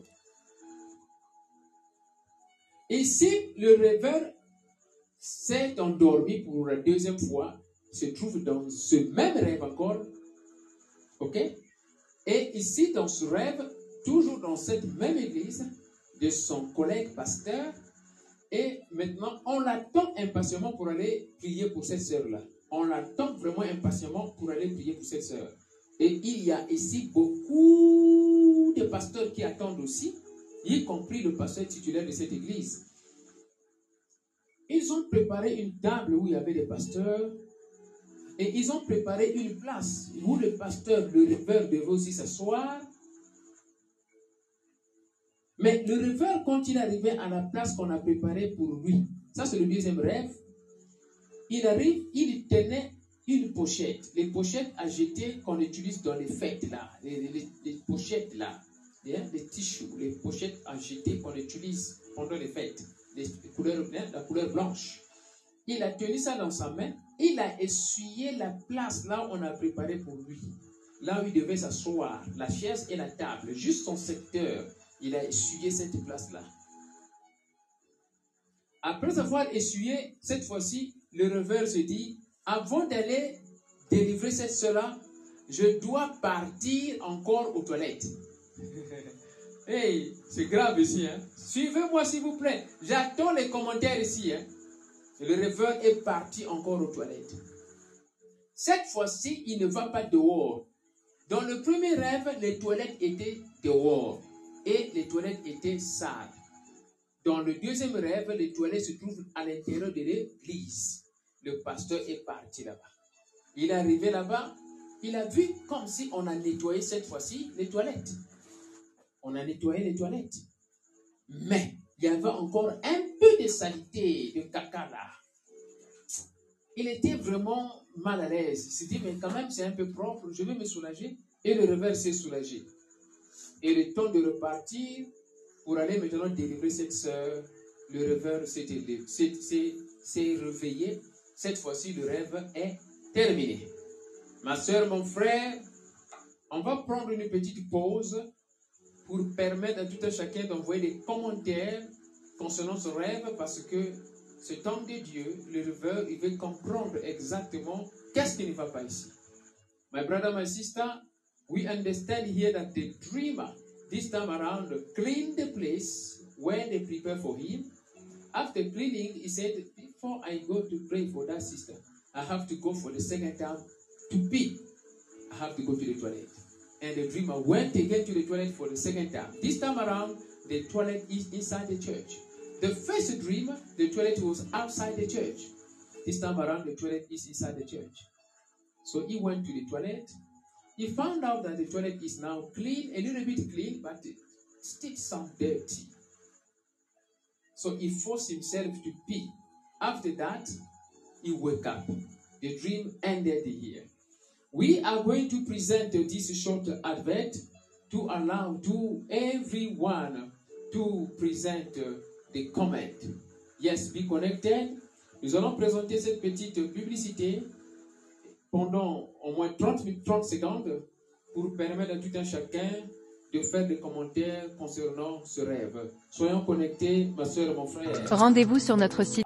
Speaker 1: Ici, le rêveur s'est endormi pour la deuxième fois, se trouve dans ce même rêve encore. Ok? Et ici, dans ce rêve, toujours dans cette même église, de son collègue pasteur, et maintenant, on l'attend impatiemment pour aller prier pour cette sœur-là. On l'attend vraiment impatiemment pour aller prier pour cette sœur. Et il y a ici beaucoup de pasteurs qui attendent aussi, y compris le pasteur titulaire de cette église. Ils ont préparé une table où il y avait des pasteurs et ils ont préparé une place où le pasteur, le rêveur devait aussi s'asseoir. Mais le rêveur, quand il arrivait à la place qu'on a préparée pour lui, ça c'est le deuxième rêve, il arrive, il tenait une pochette. Les pochettes à jeter qu'on utilise dans les fêtes là, les, les, les pochettes là, les, les tissus, les pochettes à jeter qu'on utilise pendant les fêtes, les couleurs, la couleur blanche. Il a tenu ça dans sa main, il a essuyé la place là où on a préparé pour lui, là où il devait s'asseoir, la chaise et la table, juste son secteur. Il a essuyé cette place-là. Après avoir essuyé, cette fois-ci, le rêveur se dit, avant d'aller délivrer cette sœur-là, je dois partir encore aux toilettes. Hey, c'est grave ici. Hein? Suivez-moi s'il vous plaît. J'attends les commentaires ici. Hein? Et le rêveur est parti encore aux toilettes. Cette fois-ci, il ne va pas dehors. Dans le premier rêve, les toilettes étaient dehors et les toilettes étaient sales. Dans le deuxième rêve, les toilettes se trouvent à l'intérieur de l'église. Le pasteur est parti là-bas. Il est arrivé là-bas, il a vu comme si on a nettoyé cette fois-ci les toilettes. On a nettoyé les toilettes. Mais il y avait encore un peu de saleté, de caca là. Il était vraiment mal à l'aise. Il s'est dit, mais quand même, c'est un peu propre, je vais me soulager. Et le rêveur s'est soulagé. Et le temps de repartir, pour aller maintenant délivrer cette sœur, le rêveur s'est réveillé. Cette fois-ci, le rêve est terminé. Ma sœur, mon frère, on va prendre une petite pause pour permettre à tout un chacun d'envoyer des commentaires concernant ce rêve, parce que cet homme de Dieu, le rêveur, il veut comprendre exactement qu'est-ce qui ne va pas ici. My brother, my sister, we understand here that the dreamer, this time around, cleaned the place where they prepare for him. After cleaning, he said, before I go to pray for that sister, I have to go for the second time to pee. I have to go to the toilet. And the dreamer went again to the toilet for the second time. This time around, the toilet is inside the church. The first dream, the toilet was outside the church. This time around, the toilet is inside the church. So he went to the toilet. He found out that the toilet is now clean, a little bit clean, but still some dirty. So he forced himself to pee. After that, he woke up. The dream ended here. We are going to present this short advert to allow to everyone to present the comment. Yes, be connected. Nous allons présenter cette petite publicité pendant au moins trente, trente secondes pour permettre à tout un chacun de faire des commentaires concernant ce rêve. Soyons connectés, ma soeur et mon frère.
Speaker 4: Rendez-vous sur notre site.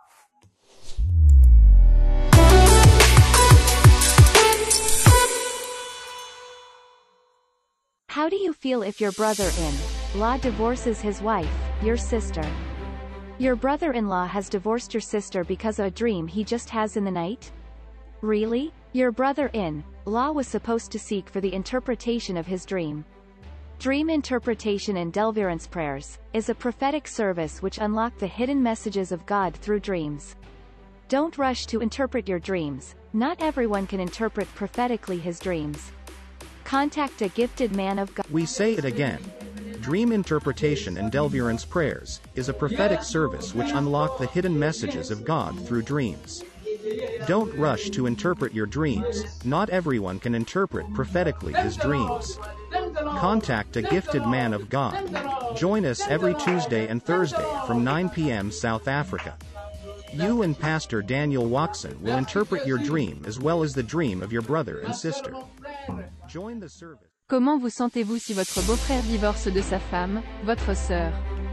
Speaker 2: How do you feel if your brother-in-law divorces his wife, your sister? Your brother-in-law has divorced your sister because of a dream he just has in the night? Really? Your brother-in-law was supposed to seek for the interpretation of his dream. Dream interpretation and deliverance prayers is a prophetic service which unlock the hidden messages of God through dreams. Don't rush to interpret your dreams. Not everyone can interpret prophetically his dreams. Contact a gifted man of God.
Speaker 3: We say it again. Dream interpretation and deliverance prayers is a prophetic service which unlock the hidden messages of God through dreams. Don't rush to interpret your dreams. Not everyone can interpret prophetically his dreams. Contact a gifted man of God. Join us every Tuesday and Thursday from nine p m South Africa. You and Pastor Daniel Watson will interpret your dream as well as the dream of your brother and sister. Join the service.
Speaker 4: Comment vous sentez-vous si votre beau-frère divorce de sa femme, votre sœur?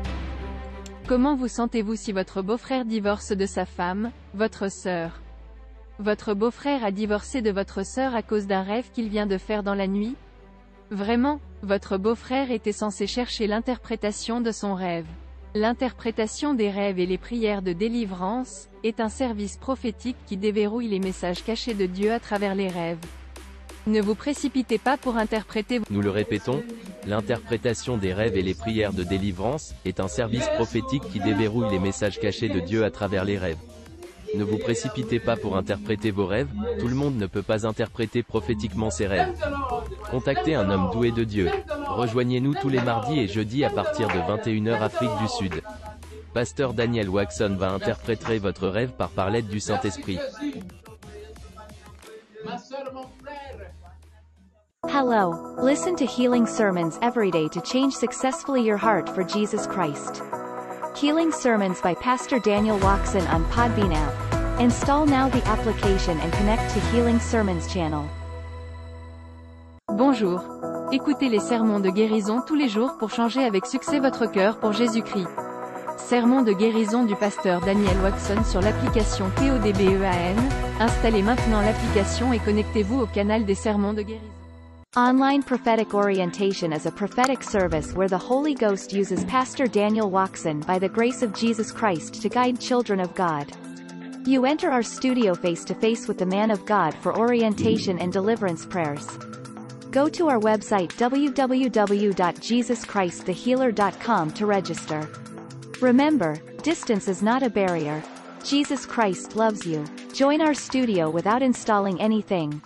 Speaker 4: Comment vous sentez-vous si votre beau-frère divorce de sa femme, votre sœur? Votre beau-frère a divorcé de votre sœur à cause d'un rêve qu'il vient de faire dans la nuit? Vraiment, votre beau-frère était censé chercher l'interprétation de son rêve. L'interprétation des rêves et les prières de délivrance est un service prophétique qui déverrouille les messages cachés de Dieu à travers les rêves. Ne vous précipitez pas pour interpréter.
Speaker 5: Nous le répétons, l'interprétation des rêves et les prières de délivrance est un service prophétique qui déverrouille les messages cachés de Dieu à travers les rêves. Ne vous précipitez pas pour interpréter vos rêves, tout le monde ne peut pas interpréter prophétiquement ses rêves. Contactez un homme doué de Dieu. Rejoignez-nous tous les mardis et jeudis à partir de vingt et une heures Afrique du Sud. Pasteur Daniel Watson va interpréter votre rêve par par l'aide du Saint-Esprit.
Speaker 2: Hello, listen to healing sermons every day to change successfully your heart for Jesus Christ. Healing sermons by Pastor Daniel Watson on Podbean app. Install now the application and connect to Healing Sermons channel.
Speaker 4: Bonjour. Écoutez les sermons de guérison tous les jours pour changer avec succès votre cœur pour Jésus-Christ. Sermon de guérison du pasteur Daniel Watson sur l'application Podbean. Installez maintenant l'application et connectez-vous au canal des sermons de guérison.
Speaker 2: Online Prophetic Orientation is a prophetic service where the Holy Ghost uses Pastor Daniel Watson by the grace of Jesus Christ to guide children of God. You enter our studio face to face with the man of God for orientation and deliverance prayers. Go to our website w w w dot jesus christ the healer dot com to register. Remember, distance is not a barrier. Jesus Christ loves you. Join our studio without installing anything.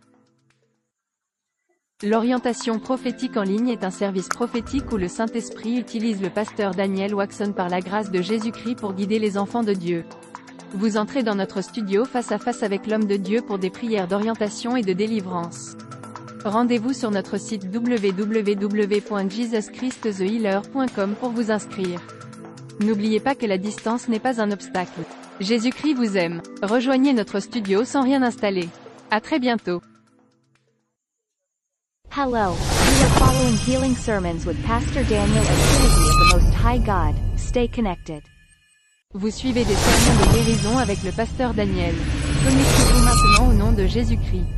Speaker 4: L'orientation prophétique en ligne est un service prophétique où le Saint-Esprit utilise le pasteur Daniel Waxon par la grâce de Jésus-Christ pour guider les enfants de Dieu. Vous entrez dans notre studio face à face avec l'homme de Dieu pour des prières d'orientation et de délivrance. Rendez-vous sur notre site w w w point jesus christ the healer point com pour vous inscrire. N'oubliez pas que la distance n'est pas un obstacle. Jésus-Christ vous aime. Rejoignez notre studio sans rien installer. À très bientôt.
Speaker 2: Hello, you are following healing sermons with Pastor Daniel and Trinity of the Most High God. Stay connected.
Speaker 4: Vous suivez des sermons de guérison avec le pasteur Daniel. Connectez-vous maintenant au nom de Jésus-Christ.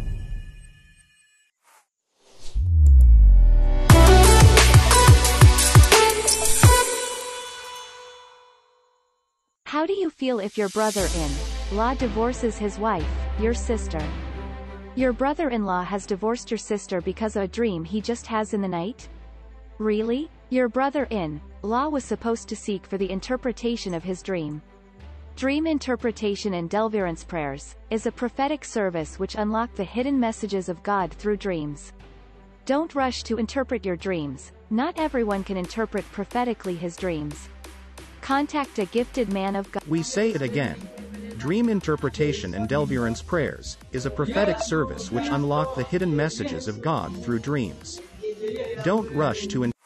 Speaker 2: How do you feel if your brother-in-law divorces his wife, your sister? Your brother-in-law has divorced your sister because of a dream he just has in the night? Really? Your brother-in-law was supposed to seek for the interpretation of his dream. Dream interpretation and deliverance prayers is a prophetic service which unlock the hidden messages of God through dreams. Don't rush to interpret your dreams. Not everyone can interpret prophetically his dreams. Contact a gifted man of God.
Speaker 3: We say it again. Dream interpretation and deliverance prayers is a prophetic service which unlock the hidden messages of God through dreams. Don't rush to in-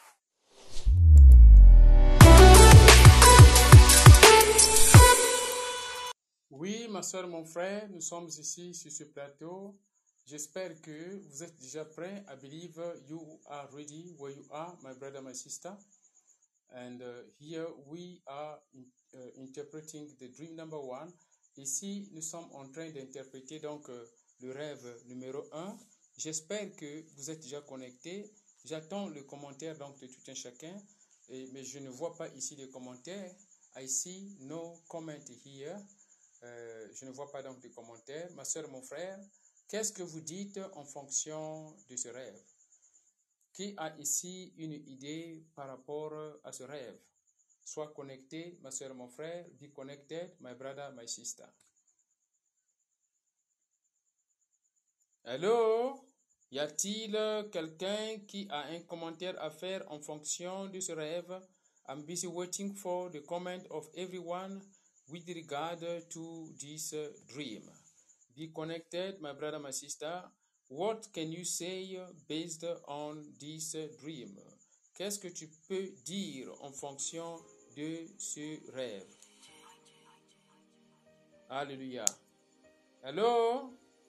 Speaker 1: Oui, ma soeur, mon frère, nous sommes ici sur ce plateau. J'espère que vous êtes déjà prêts. I believe you are ready where you are, my brother, my sister. And uh, here we are in, uh, interpreting the dream number one. Ici, nous sommes en train d'interpréter donc euh, le rêve numéro un. J'espère que vous êtes déjà connectés. J'attends le commentaire donc de tout un chacun, et, mais je ne vois pas ici les commentaires. I see no comment here. Euh, je ne vois pas donc de commentaires. Ma soeur, mon frère, qu'est-ce que vous dites en fonction de ce rêve? Qui a ici une idée par rapport à ce rêve? Sois connecté, ma soeur, mon frère. Be connected, my brother, my sister. Hello? Y a-t-il quelqu'un qui a un commentaire à faire en fonction de ce rêve? I'm busy waiting for the comment of everyone with regard to this dream. Be connected, my brother, my sister. What can you say based on this dream? Qu'est-ce que tu peux dire en fonction de ce rêve? Alléluia. Hello?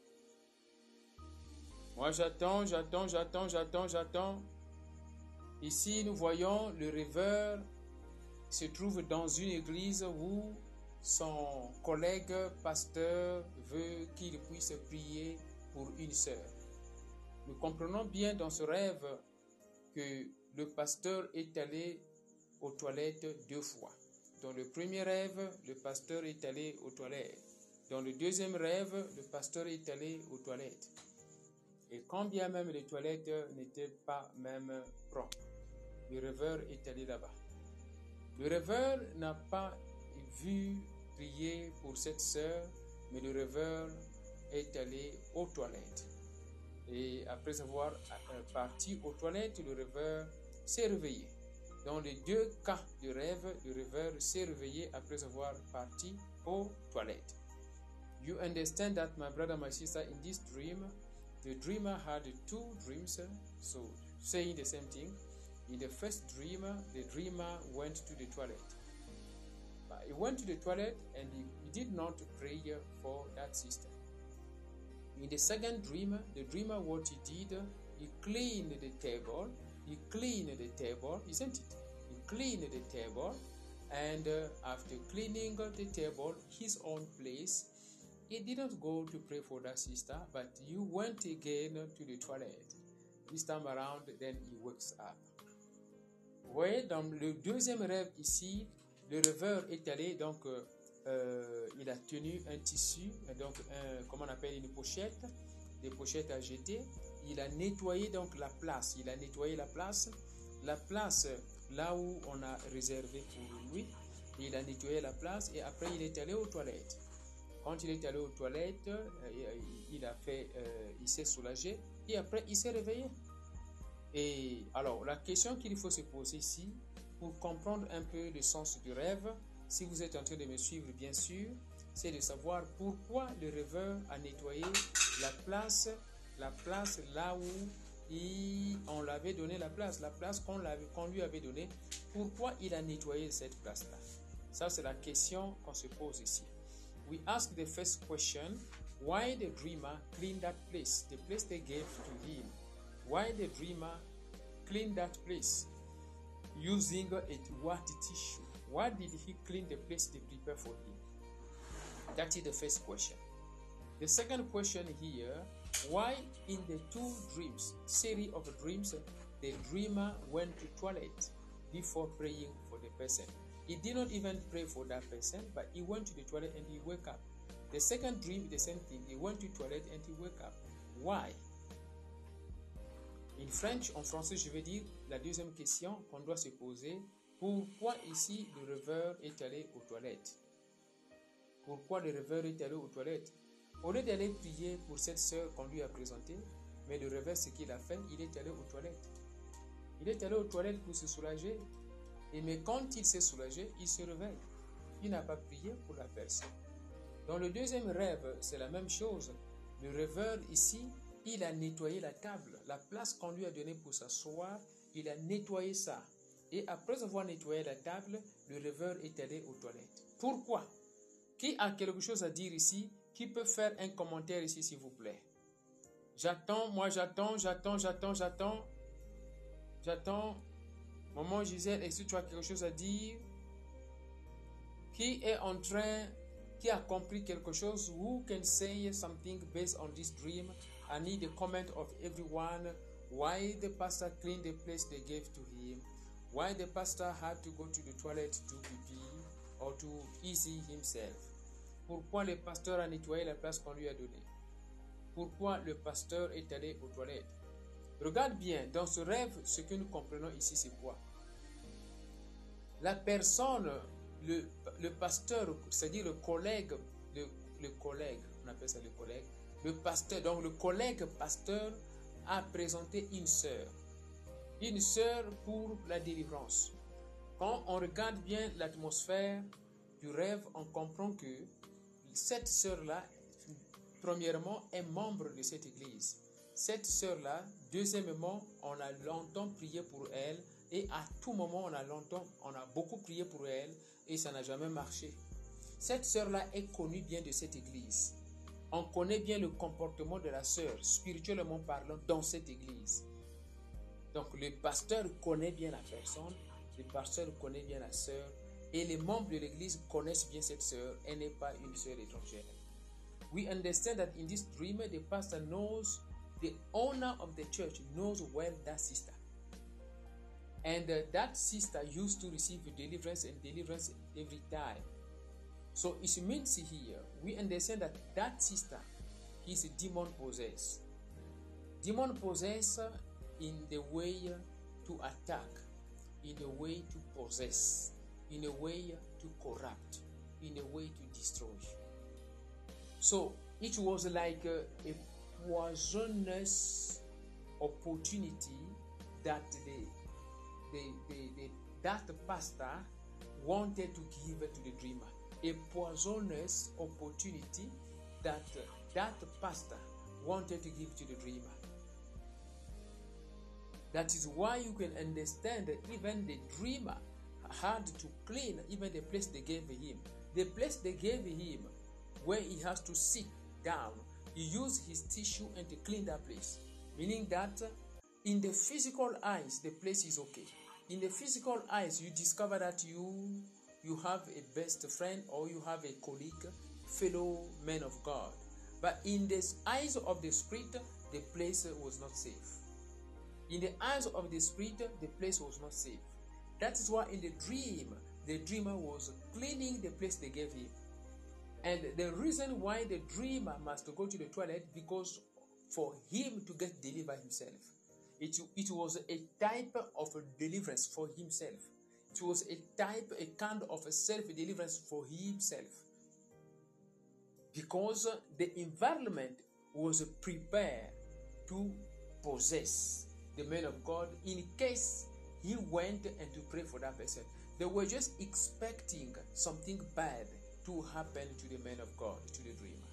Speaker 1: Moi, j'attends, j'attends, j'attends, j'attends, j'attends. Ici, nous voyons le rêveur se trouve dans une église où son collègue pasteur veut qu'il puisse prier pour une sœur. Nous comprenons bien dans ce rêve que le pasteur est allé aux toilettes deux fois. Dans le premier rêve, le pasteur est allé aux toilettes. Dans le deuxième rêve, le pasteur est allé aux toilettes. Et quand bien même les toilettes n'étaient pas même propres, le rêveur est allé là-bas. Le rêveur n'a pas vu prier pour cette sœur, mais le rêveur est allé aux toilettes. Et après avoir parti aux toilettes, le rêveur s'est réveillé. Dans les deux cas de rêve, le rêveur s'est réveillé après avoir parti aux toilettes. You understand that, my brother, my sister, in this dream, the dreamer had two dreams, so saying the same thing. In the first dream, the dreamer went to the toilet. But he went to the toilet and he, he did not pray for that sister. In the second dream, the dreamer, what he did, he cleaned the table. He cleaned the table, isn't it? He cleaned the table, and uh, after cleaning the table, his own place, he didn't go to pray for that sister, but he went again to the toilet. This time around, then he wakes up. Vous voyez, dans le deuxième rêve ici, le rêveur est allé donc euh, euh, il a tenu un tissu, donc un, comment on appelle une pochette, des pochettes à jeter. Il a nettoyé donc la place, il a nettoyé la place, la place là où on a réservé pour lui. Il a nettoyé la place et après il est allé aux toilettes. Quand il est allé aux toilettes, euh, il a fait, euh, il s'est soulagé et après il s'est réveillé. Et alors la question qu'il faut se poser ici, pour comprendre un peu le sens du rêve, si vous êtes en train de me suivre bien sûr, c'est de savoir pourquoi le rêveur a nettoyé la place, la place là où il, on l'avait donné la place, la place qu'on qu'on lui avait donnée. Pourquoi il a nettoyé cette place-là? Ça c'est la question qu'on se pose ici. We ask the first question, why the dreamer cleaned that place, the place they gave to him. Why the dreamer cleaned that place using a what tissue? Why did he clean the place they prepared for him? That is the first question. The second question here, why in the two dreams, series of dreams, the dreamer went to toilet before praying for the person? He did not even pray for that person, but he went to the toilet and he woke up. The second dream, the same thing. He went to toilet and he woke up. Why? In French, en français, je vais dire la deuxième question qu'on doit se poser. Pourquoi ici le rêveur est allé aux toilettes? Pourquoi le rêveur est allé aux toilettes? Au lieu d'aller prier pour cette sœur qu'on lui a présentée, mais le rêveur, ce qu'il a fait, il est allé aux toilettes. Il est allé aux toilettes pour se soulager. Et mais quand il s'est soulagé, il se réveille. Il n'a pas prié pour la personne. Dans le deuxième rêve, c'est la même chose. Le rêveur ici, il a nettoyé la table, la place qu'on lui a donnée pour s'asseoir, il a nettoyé ça. Et après avoir nettoyé la table, le rêveur est allé aux toilettes. Pourquoi? Qui a quelque chose à dire ici? Qui peut faire un commentaire ici, s'il vous plaît? J'attends, moi j'attends, j'attends, j'attends, j'attends. J'attends. Maman Gisèle, est-ce que tu as quelque chose à dire? Qui est en train, qui a compris quelque chose? Who can say something based on this dream? I need a comment of everyone. Why the pastor cleaned the place they gave to him? Why the pastor had to go to the toilet to pee or to easy himself? Pourquoi le pasteur a nettoyé la place qu'on lui a donnée? Pourquoi le pasteur est allé aux toilettes? Regarde bien, dans ce rêve, ce que nous comprenons ici, c'est quoi? La personne, le, le pasteur, c'est-à-dire le collègue, le, le collègue, on appelle ça le collègue, le pasteur, donc le collègue pasteur a présenté une sœur, une sœur pour la délivrance. Quand on regarde bien l'atmosphère du rêve, on comprend que cette sœur-là, premièrement, est membre de cette église. Cette sœur-là, deuxièmement, on a longtemps prié pour elle et à tout moment, on a longtemps, on a beaucoup prié pour elle et ça n'a jamais marché. Cette sœur-là est connue bien de cette église. On connaît bien le comportement de la sœur, spirituellement parlant, dans cette église. Donc, le pasteur connaît bien la personne, le pasteur connaît bien la sœur et les membres de l'église connaissent bien cette sœur. Elle n'est pas une sœur étrangère. We understand that in this dream, the pastor knows, the owner of the church knows well that sister. And uh, that sister used to receive deliverance and deliverance every time. So it means here, we understand that that sister is demon possessed. Demon possessed in the way to attack, in a way to possess, in a way to corrupt, in a way to destroy. So it was like a, a poisonous opportunity that the, the, the, the, that pastor wanted to give to the dreamer. A poisonous opportunity that that pastor wanted to give to the dreamer. That is why you can understand that even the dreamer had to clean even the place they gave him. The place they gave him, where he has to sit down, he used his tissue and to clean that place. Meaning that in the physical eyes, the place is okay. In the physical eyes, you discover that you you have a best friend or you have a colleague, fellow man of God. But in the eyes of the spirit, the place was not safe. In the eyes of the spirit, the place was not safe. That is why in the dream, the dreamer was cleaning the place they gave him. And the reason why the dreamer must go to the toilet, because for him to get delivered himself. It, it was a type of a deliverance for himself. It was a type, a kind of a self-deliverance for himself. Because the environment was prepared to possess the man of God in case he went and to pray for that person. They were just expecting something bad to happen to the man of God, to the dreamer.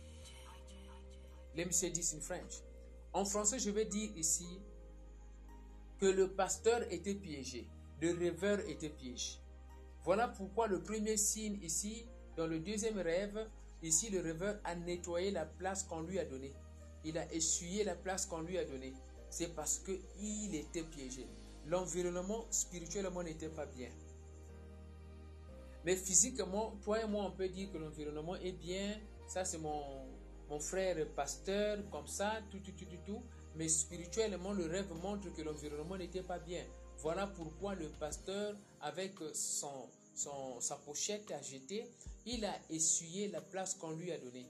Speaker 1: Let me say this in French. En français, je vais dire ici que le pasteur était piégé, le rêveur était piégé. Voilà pourquoi le premier signe ici, dans le deuxième rêve, ici le rêveur a nettoyé la place qu'on lui a donnée. Il a essuyé la place qu'on lui a donnée. C'est parce qu'il était piégé. L'environnement spirituellement n'était pas bien. Mais physiquement, toi et moi, on peut dire que l'environnement est bien. Ça, c'est mon, mon frère pasteur, comme ça, tout, tout, tout, tout, tout. Mais spirituellement, le rêve montre que l'environnement n'était pas bien. Voilà pourquoi le pasteur, avec son, son, sa pochette à jeter, il a essuyé la place qu'on lui a donnée.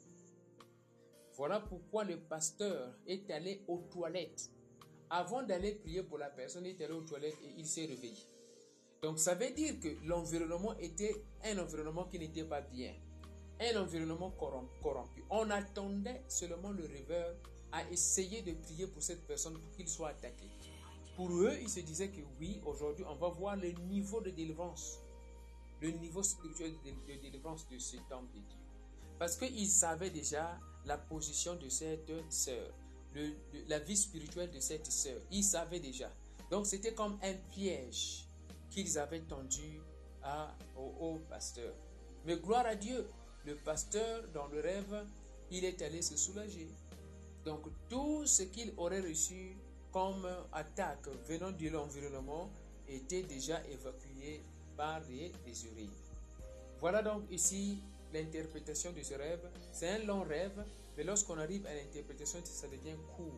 Speaker 1: Voilà pourquoi le pasteur est allé aux toilettes. Avant d'aller prier pour la personne, il est allé aux toilettes et il s'est réveillé. Donc ça veut dire que l'environnement était un environnement qui n'était pas bien. Un environnement corrompu. On attendait seulement le rêveur à essayer de prier pour cette personne pour qu'il soit attaqué. Pour eux, ils se disaient que oui, aujourd'hui, on va voir le niveau de délivrance. Le niveau spirituel de délivrance de cet homme de Dieu. Parce qu'ils savaient déjà la position de cette sœur. Le, le, la vie spirituelle de cette sœur. Ils savaient déjà. Donc c'était comme un piège qu'ils avaient tendu à, au, au pasteur. Mais gloire à Dieu, le pasteur dans le rêve, il est allé se soulager. Donc tout ce qu'il aurait reçu comme attaque venant de l'environnement était déjà évacué par les, les urines. Voilà donc ici l'interprétation de ce rêve. C'est un long rêve, mais lorsqu'on arrive à l'interprétation, ça devient court.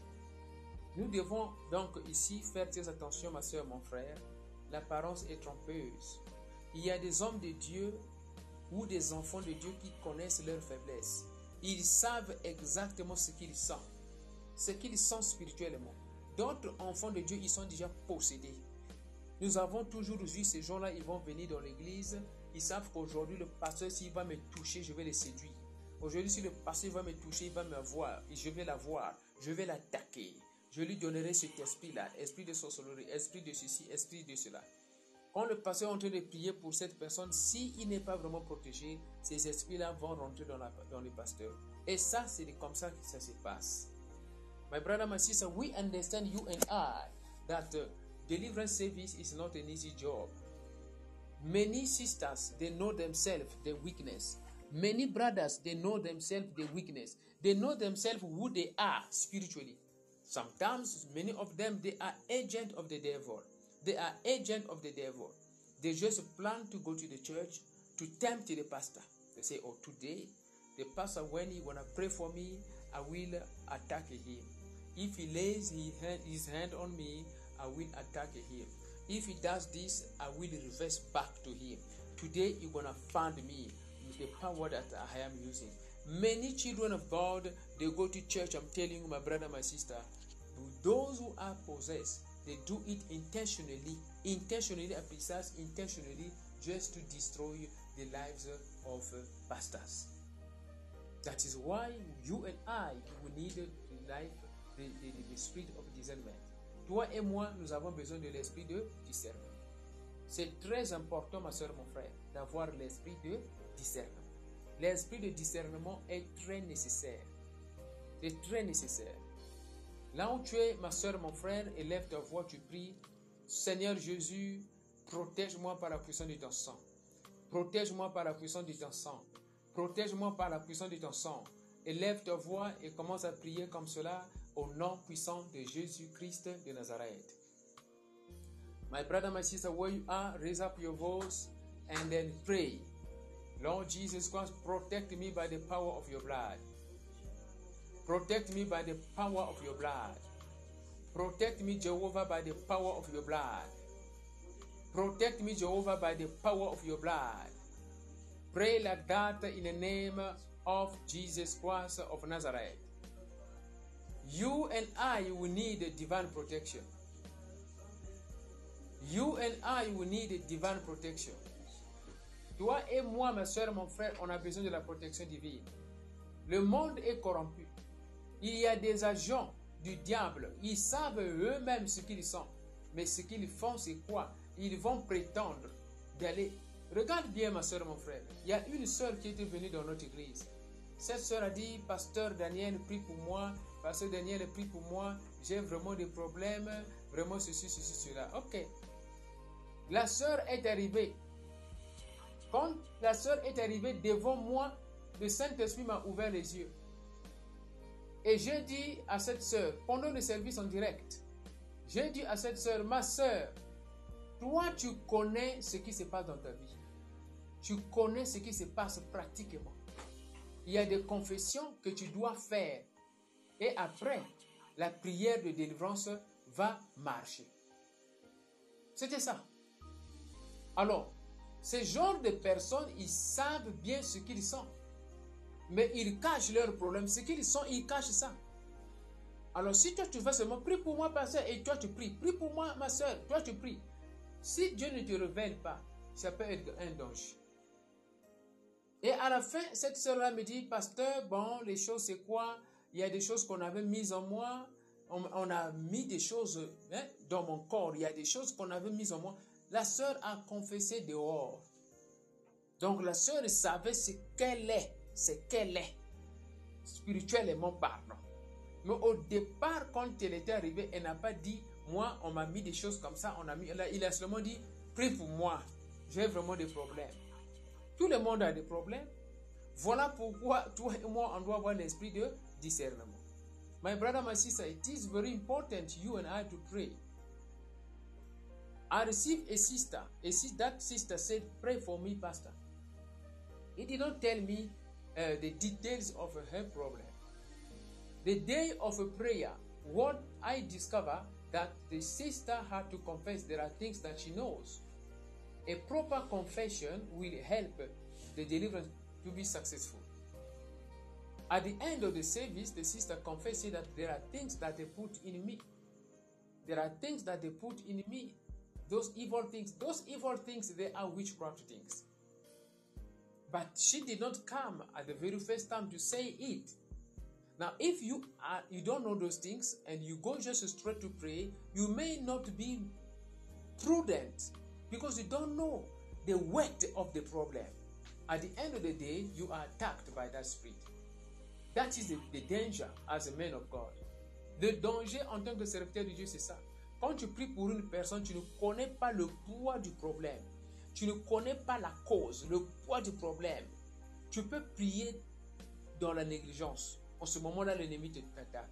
Speaker 1: Nous devons donc ici faire très attention, ma soeur, mon frère. L'apparence est trompeuse. Il y a des hommes de Dieu ou des enfants de Dieu qui connaissent leurs faiblesses. Ils savent exactement ce qu'ils sentent, ce qu'ils sentent spirituellement. D'autres enfants de Dieu, ils sont déjà possédés. Nous avons toujours vu ces gens-là, ils vont venir dans l'église. Ils savent qu'aujourd'hui, le pasteur, s'il va me toucher, je vais le séduire. Aujourd'hui, si le pasteur va me toucher, il va me voir. Et je vais la voir. Je vais l'attaquer. Je lui donnerai cet esprit-là, esprit de sorcellerie, esprit de ceci, esprit de cela. Quand le pasteur est en train de prier pour cette personne, s'il n'est pas vraiment protégé, ces esprits-là vont rentrer dans, la, dans le pasteur. Et ça, c'est comme ça que ça se passe. My brother, my sister, we understand, you and I, that uh, deliverance service is not an easy job. Many sisters, they know themselves, their weakness. Many brothers, they know themselves, their weakness. They know themselves who they are spiritually. Sometimes, many of them, they are agents of the devil. They are agents of the devil. They just plan to go to the church to tempt the pastor. They say, oh, today, the pastor, when he want to pray for me, I will attack him. If he lays his hand, his hand on me, I will attack him. If he does this, I will reverse back to him. Today, you're going to find me with the power that I am using. Many children of God, they go to church. I'm telling you, my brother, my sister, those who are possessed, they do it intentionally, intentionally, precise, intentionally, just to destroy the lives of uh, pastors. That is why you and I, we need the life, the, the, the spirit of discernment. Toi et moi, nous avons besoin de l'esprit de discernement. C'est très important, ma soeur, mon frère, d'avoir l'esprit de discernement. L'esprit de discernement est très nécessaire. C'est très nécessaire. Là où tu es, ma soeur, mon frère, élève ta voix, tu pries. Seigneur Jésus, protège-moi par la puissance de ton sang. Protège-moi par la puissance de ton sang. Protège-moi par la puissance de ton sang. Élève ta voix et commence à prier comme cela au nom puissant de Jésus-Christ de Nazareth. My brother, my sister, where you are, raise up your voice and then pray. Lord Jesus Christ, protect me by the power of your blood. Protect me by the power of your blood. Protect me, Jehovah, by the power of your blood. Protect me, Jehovah, by the power of your blood. pray like that in the name of Jesus Christ of Nazareth. You and I will need a divine protection. You and I will need a divine protection. Toi et moi, ma soeur, mon frère, on a besoin de la protection divine. Le monde est corrompu. Il y a des agents du diable. Ils savent eux-mêmes ce qu'ils sont. Mais ce qu'ils font, c'est quoi? Ils vont prétendre d'aller. Regarde bien, ma soeur, mon frère. Il y a une soeur qui était venue dans notre église. Cette soeur a dit, Pasteur Daniel, prie pour moi. Pasteur Daniel, prie pour moi. J'ai vraiment des problèmes. Vraiment ceci, ceci, cela. Ok. La soeur est arrivée. Quand la soeur est arrivée devant moi, le Saint-Esprit m'a ouvert les yeux. Et j'ai dit à cette soeur, pendant le service en direct, j'ai dit à cette soeur, ma soeur, toi tu connais ce qui se passe dans ta vie. Tu connais ce qui se passe pratiquement. Il y a des confessions que tu dois faire. Et après, la prière de délivrance va marcher. C'était ça. Alors, ce genre de personnes, ils savent bien ce qu'ils sont. Mais ils cachent leurs problèmes. Ce qu'ils sont, ils cachent ça. Alors, si toi, tu vas seulement, prie pour moi, pasteur, et toi, tu pries. Prie pour moi, ma soeur, toi, tu pries. Si Dieu ne te révèle pas, ça peut être un danger. Et à la fin, cette soeur-là me dit, pasteur, bon, les choses, c'est quoi? Il y a des choses qu'on avait mises en moi. On, on a mis des choses hein, dans mon corps. Il y a des choses qu'on avait mises en moi. La sœur a confessé dehors. Donc la sœur savait ce qu'elle est, ce qu'elle est, spirituellement parlant. Mais au départ, quand elle était arrivée, elle n'a pas dit, moi, on m'a mis des choses comme ça, on a mis, il a seulement dit, prie pour moi, j'ai vraiment des problèmes. Tout le monde a des problèmes. Voilà pourquoi toi et moi, on doit avoir l'esprit de discernement. My brother, my sister, it is very important you and I to pray. I received a sister. A sister that sister said, pray for me, pastor. He did not tell me uh, the details of her problem. The day of a prayer, what I discovered that the sister had to confess there are things that she knows. A proper confession will help the deliverance to be successful. At the end of the service, the sister confessed that there are things that they put in me. There are things that they put in me. Those evil things, those evil things, they are witchcraft things. But she did not come at the very first time to say it. Now, if you are, you don't know those things and you go just straight to pray, you may not be prudent because you don't know the weight of the problem. At the end of the day, you are attacked by that spirit. That is the, the danger as a man of God. Le danger en tant que serviteur de Dieu, c'est ça. Quand tu pries pour une personne, tu ne connais pas le poids du problème. Tu ne connais pas la cause, le poids du problème. Tu peux prier dans la négligence. En ce moment-là, l'ennemi t'attaque.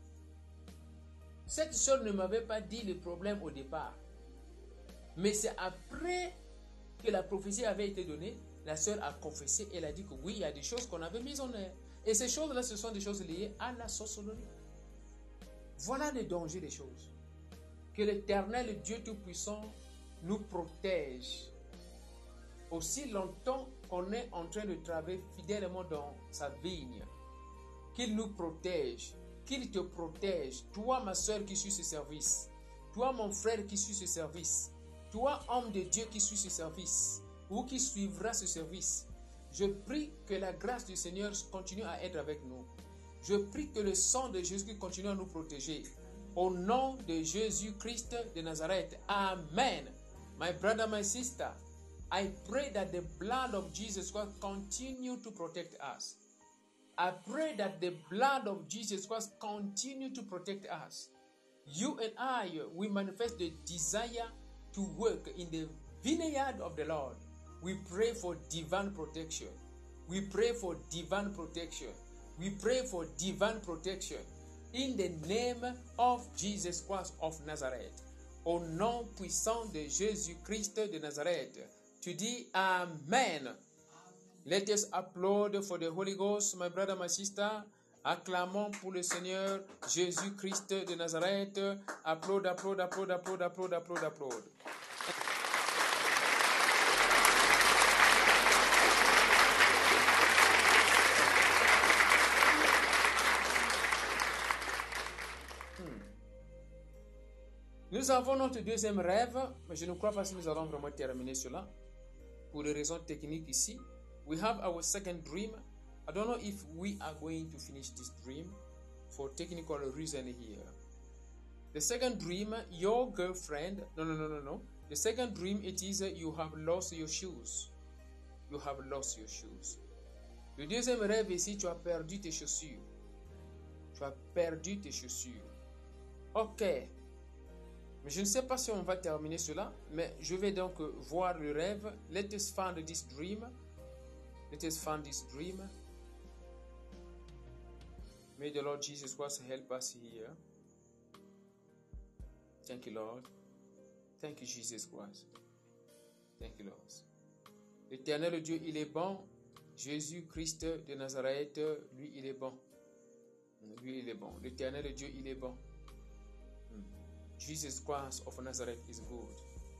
Speaker 1: Cette soeur ne m'avait pas dit le problème au départ. Mais c'est après que la prophétie avait été donnée, la soeur a confessé, elle a dit que oui, il y a des choses qu'on avait mises en œuvre. Et ces choses-là, ce sont des choses liées à la sorcellerie. Voilà le danger des choses. Que l'Éternel Dieu Tout-Puissant nous protège. Aussi longtemps qu'on est en train de travailler fidèlement dans sa vigne. Qu'il nous protège. Qu'il te protège. Toi, ma soeur qui suis ce service. Toi, mon frère qui suis ce service. Toi, homme de Dieu qui suis ce service. Ou qui suivra ce service. Je prie que la grâce du Seigneur continue à être avec nous. Je prie que le sang de Jésus continue à nous protéger. Au nom de Jésus-Christ de Nazareth. Amen. My brother, my sister, I pray that the blood of Jesus Christ continue to protect us. I pray that the blood of Jesus Christ continue to protect us. You and I, we manifest the desire to work in the vineyard of the Lord. We pray for divine protection. We pray for divine protection. We pray for divine protection. In the name of Jesus Christ of Nazareth. Au nom puissant de Jésus-Christ de Nazareth. Tu dis Amen. Let us applaud for the Holy Ghost, my brother, my sister. Acclamons pour le Seigneur Jésus-Christ de Nazareth. Applaud, applaud, applaud, applaud, applaud, applaud, applaud. Nous avons notre deuxième rêve, mais je ne crois pas que nous allons vraiment terminer cela pour des raisons techniques ici. We have our second dream. I don't know if we are going to finish this dream for technical reason here. The second dream, your girlfriend, no, no, no, no, no. The second dream, it is uh, you have lost your shoes. You have lost your shoes. Le deuxième rêve ici, tu as perdu tes chaussures. Tu as perdu tes chaussures. Ok. Mais je ne sais pas si on va terminer cela, mais je vais donc voir le rêve. Let us find this dream. Let us find this dream. May the Lord Jesus Christ help us here. Thank you, Lord. Thank you, Jesus Christ. Thank you, Lord. L'Éternel Dieu, il est bon. Jésus-Christ de Nazareth, lui, il est bon. Lui, il est bon. L'Éternel Dieu, il est bon. Jesus Christ of Nazareth is good.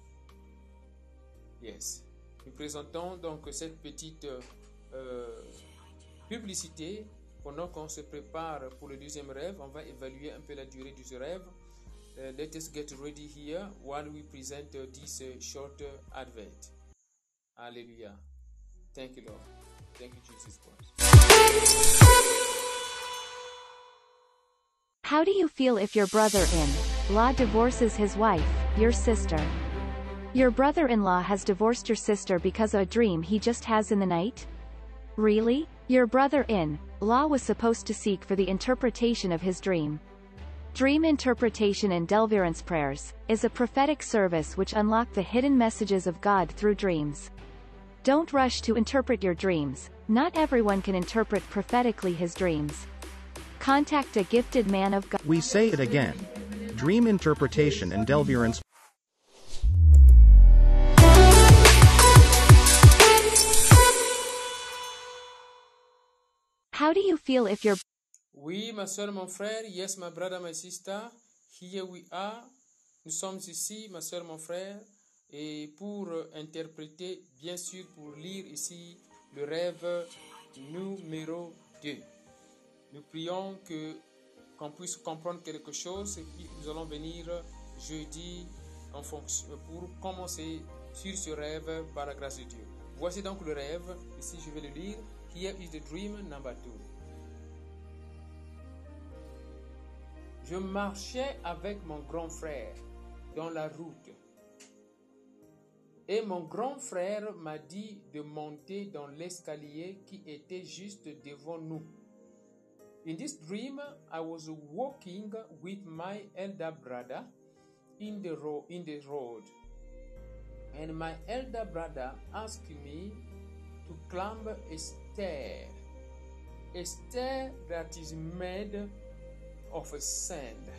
Speaker 1: Yes. Nous présentons donc cette petite euh, publicité pendant qu'on se prépare pour le deuxième rêve. On va évaluer un peu la durée du rêve. Uh, let us get ready here while we present uh, this uh, short uh, advert. Hallelujah. Thank you, Lord. Thank you, Jesus Christ.
Speaker 2: How do you feel if your brother-in-law divorces his wife, your sister? Your brother-in-law has divorced your sister because of a dream he just has in the night? Really? Your brother-in-law was supposed to seek for the interpretation of his dream. Dream interpretation and deliverance prayers is a prophetic service which unlock the hidden messages of God through dreams. Don't rush to interpret your dreams. Not everyone can interpret prophetically his dreams. Contact a gifted man of God.
Speaker 3: We say it again. Dream interpretation and deliverance.
Speaker 2: How do you feel if your
Speaker 1: Oui, ma soeur, mon frère. Yes, my brother, my sister. Here we are. Nous sommes ici, ma soeur, mon frère. Et pour interpréter, bien sûr, pour lire ici le rêve numéro deux. Nous prions que qu'on puisse comprendre quelque chose et puis nous allons venir jeudi en fonction, pour commencer sur ce rêve par la grâce de Dieu. Voici donc le rêve. Ici, je vais le lire. Here is the dream number two. Je marchais avec mon grand frère dans la route. Et mon grand frère m'a dit de monter dans l'escalier qui était juste devant nous. In this dream, I was walking with my elder brother in the, ro- in the road. And my elder brother asked me to climb a stair. A stair that is made of sand.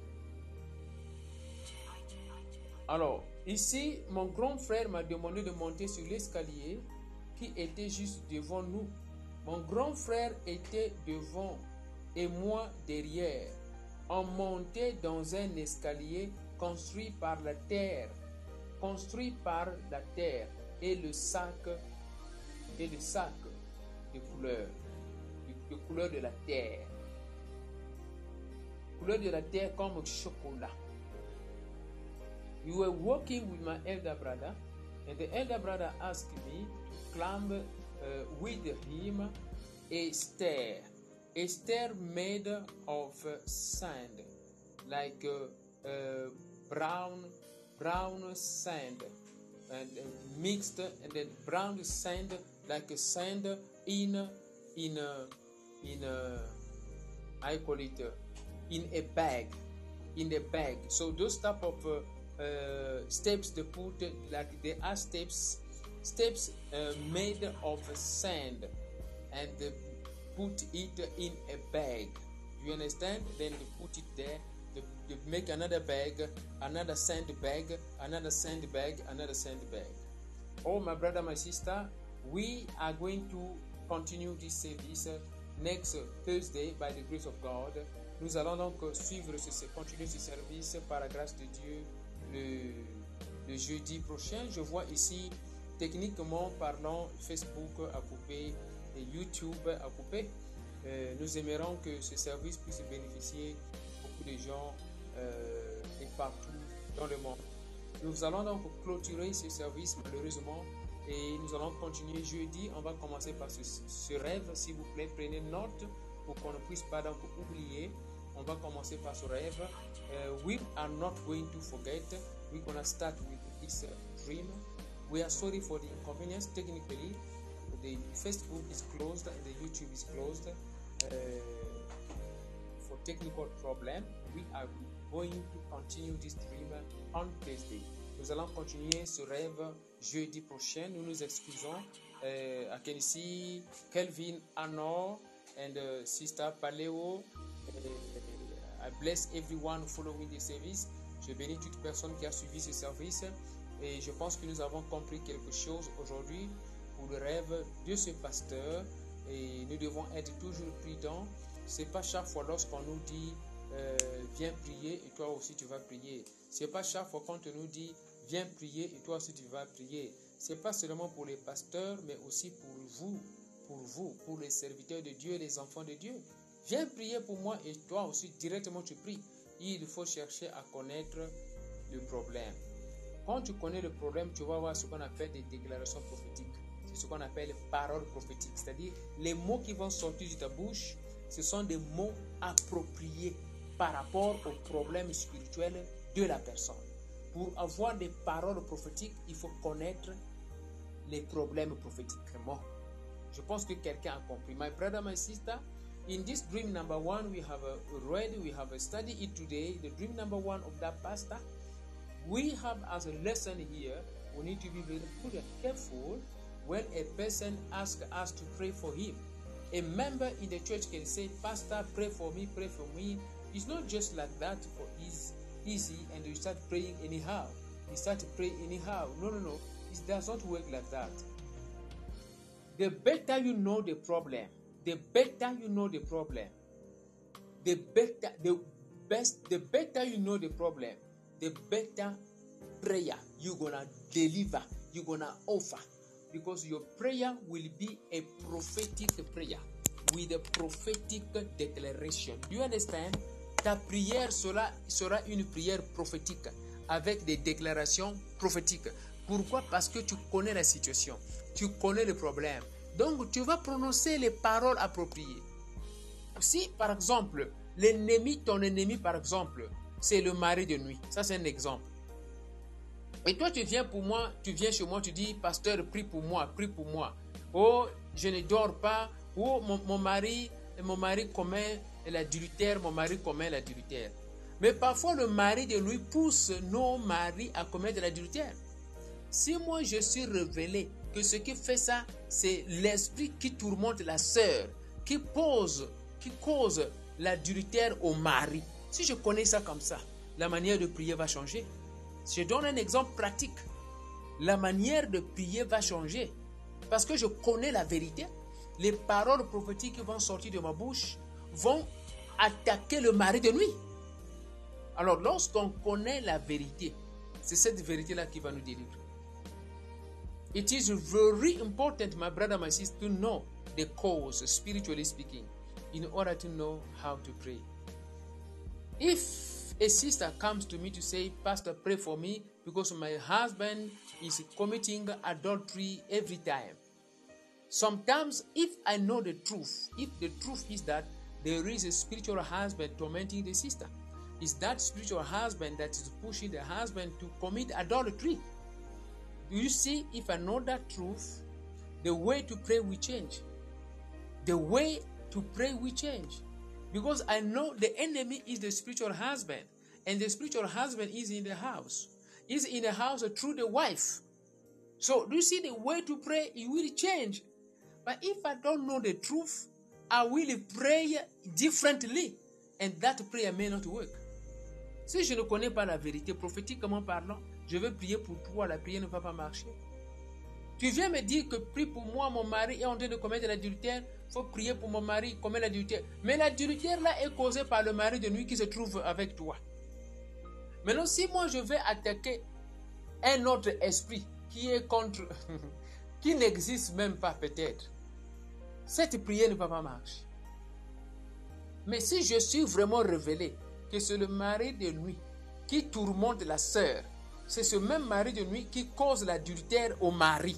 Speaker 1: Alors, ici, mon grand frère m'a demandé de monter sur l'escalier qui était juste devant nous. Mon grand frère était devant et moi derrière. On montait dans un escalier construit par la terre, construit par la terre et le sac et le sac de couleur, de couleur de la terre, couleur de la terre comme chocolat. We were walking with my elder brother, and the elder brother asked me to climb uh, with him a stair, a stair made of uh, sand, like uh, uh, brown, brown sand, and uh, mixed, and then brown sand, like a sand in in a, in a, I call it uh, in a bag, in a bag. So those type of uh, Uh, steps they put, like they are steps steps uh, made of sand, and they put it in a bag. Do you understand? Then they put it there. They, they make another bag, another sand bag, another sand bag, another sand bag. Oh, my brother, my sister, we are going to continue this service next Thursday by the grace of God. Nous allons donc suivre ce, continuer ce service par la grâce de Dieu. Le, le jeudi prochain. Je vois ici, techniquement parlant, Facebook a coupé et YouTube a coupé. Euh, nous aimerons que ce service puisse bénéficier beaucoup de gens euh, et partout dans le monde. Nous allons donc clôturer ce service malheureusement et nous allons continuer jeudi. On va commencer par ce, ce rêve. S'il vous plaît, prenez note pour qu'on ne puisse pas donc oublier. On va commencer par ce rêve. Uh, we are not going to forget. We're going to start with this uh, dream. We are sorry for the inconvenience. Technically, the Facebook is closed, the YouTube is closed uh, for technical problem. We are going to continue this dream on Thursday. Nous allons continuer ce rêve jeudi prochain. Nous nous excusons uh, à Kenisi, Kelvin, Anor, and uh, Sister Paleo. Uh, I bless everyone following the service. Je bénis toute personne qui a suivi ce service. Et je pense que nous avons compris quelque chose aujourd'hui pour le rêve de ce pasteur. Et nous devons être toujours prudents. C'est pas chaque fois lorsqu'on nous dit euh, viens prier et toi aussi tu vas prier. C'est pas chaque fois qu'on te nous dit viens prier et toi aussi tu vas prier. C'est pas seulement pour les pasteurs, mais aussi pour vous, pour vous, pour les serviteurs de Dieu, les enfants de Dieu. Viens prier pour moi et toi aussi directement tu pries. Il faut chercher à connaître le problème. Quand tu connais le problème, tu vas voir ce qu'on appelle des déclarations prophétiques. C'est ce qu'on appelle les paroles prophétiques. C'est-à-dire, les mots qui vont sortir de ta bouche, ce sont des mots appropriés par rapport au problème spirituel de la personne. Pour avoir des paroles prophétiques, il faut connaître les problèmes prophétiques. Bon, je pense que quelqu'un a compris. My brother, my sister, in this dream number one, we have read, we have studied it today, the dream number one of that pastor. We have as a lesson here, we need to be very good and careful when a person asks us to pray for him. A member in the church can say, Pastor, pray for me, pray for me. It's not just like that for easy, easy and you start praying anyhow. You start to pray anyhow. No, no, no. It does not work like that. The better you know the problem, the better you know the problem, the better, the best, the better you know the problem, the better prayer you're gonna deliver, you're gonna offer, because your prayer will be a prophetic prayer with a prophetic declaration. Do you understand? Ta prière sera, sera une prière prophétique avec des déclarations prophétiques. Pourquoi? Parce que tu connais la situation, tu connais le problème. Donc tu vas prononcer les paroles appropriées. Si par exemple, l'ennemi, ton ennemi par exemple, c'est le mari de nuit. Ça, c'est un exemple. Et toi, tu viens pour moi, tu viens chez moi, tu dis, pasteur, prie pour moi, prie pour moi. Oh, je ne dors pas. Oh, mon, mon mari, mon mari commet l'adultère, mon mari commet l'adultère. Mais parfois, le mari de nuit pousse nos maris à commettre l'adultère. Si moi, je suis révélé que ce qui fait ça, c'est l'esprit qui tourmente la sœur, qui pose, qui cause l'adultère au mari. Si je connais ça comme ça, la manière de prier va changer. Je donne un exemple pratique. La manière de prier va changer. Parce que je connais la vérité. Les paroles prophétiques qui vont sortir de ma bouche vont attaquer le mari de nuit. Alors, lorsqu'on connaît la vérité, c'est cette vérité-là qui va nous délivrer. It is very important, my brother, my sister, to know the cause, spiritually speaking, in order to know how to pray. If a sister comes to me to say, Pastor, pray for me because my husband is committing adultery every time. Sometimes, if I know the truth, if the truth is that there is a spiritual husband tormenting the sister, it's that spiritual husband that is pushing the husband to commit adultery. Do you see, if I know that truth, the way to pray will change. The way to pray will change. Because I know the enemy is the spiritual husband. And the spiritual husband is in the house. Is in the house through the wife. So, do you see the way to pray? It will change. But if I don't know the truth, I will pray differently. And that prayer may not work. Si je ne connais pas la vérité, prophétiquement parlant, je veux prier pour toi, la prière ne va pas marcher. Tu viens me dire que prie pour moi, mon mari est en train de commettre l'adultère. Il faut prier pour mon mari, il commet l'adultère. Mais l'adultère là est causé par le mari de nuit qui se trouve avec toi. Maintenant, si moi je vais attaquer un autre esprit qui est contre, qui n'existe même pas peut-être, cette prière ne va pas marcher. Mais si je suis vraiment révélé que c'est le mari de nuit qui tourmente la sœur, c'est ce même mari de nuit qui cause l'adultère au mari.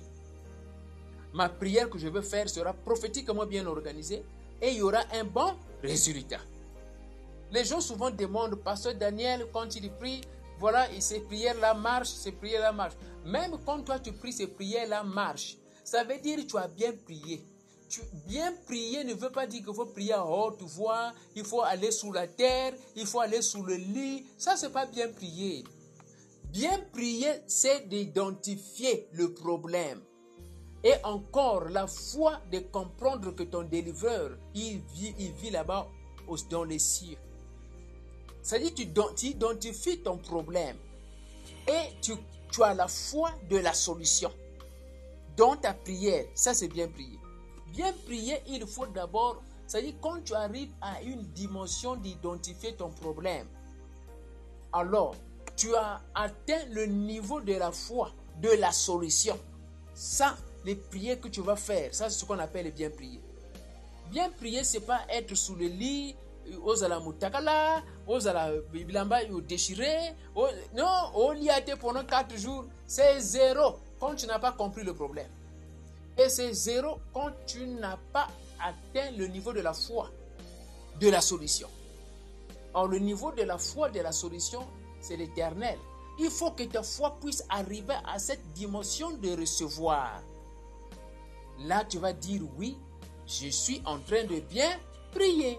Speaker 1: Ma prière que je veux faire sera prophétiquement bien organisée et il y aura un bon résultat. Les gens souvent demandent, Pasteur Daniel, quand il prie, voilà, et ces prières-là marchent, ces prières-là marchent. Même quand toi tu pries, ces prières-là marchent. Ça veut dire que tu as bien prié. Tu, bien prier ne veut pas dire qu'il faut prier à haute voix, il faut aller sous la terre, il faut aller sous le lit. Ça, c'est pas bien prier. Bien prier, c'est d'identifier le problème. Et encore, la foi de comprendre que ton délivreur, il vit, il vit là-bas dans les cieux. C'est-à-dire que tu identifies ton problème et tu, tu as la foi de la solution. Dans ta prière, ça c'est bien prier. Bien prier, il faut d'abord, c'est-à-dire quand tu arrives à une dimension d'identifier ton problème, alors tu as atteint le niveau de la foi, de la solution. Ça, les prières que tu vas faire, ça c'est ce qu'on appelle bien prier. Bien prier, c'est pas être sous le lit, ozala mutakala, ozala bilamba déchiré, non, on y a été pendant quatre jours, c'est zéro quand tu n'as pas compris le problème. Et c'est zéro quand tu n'as pas atteint le niveau de la foi, de la solution. Alors le niveau de la foi, de la solution, c'est l'éternel. Il faut que ta foi puisse arriver à cette dimension de recevoir. Là, tu vas dire oui, je suis en train de bien prier.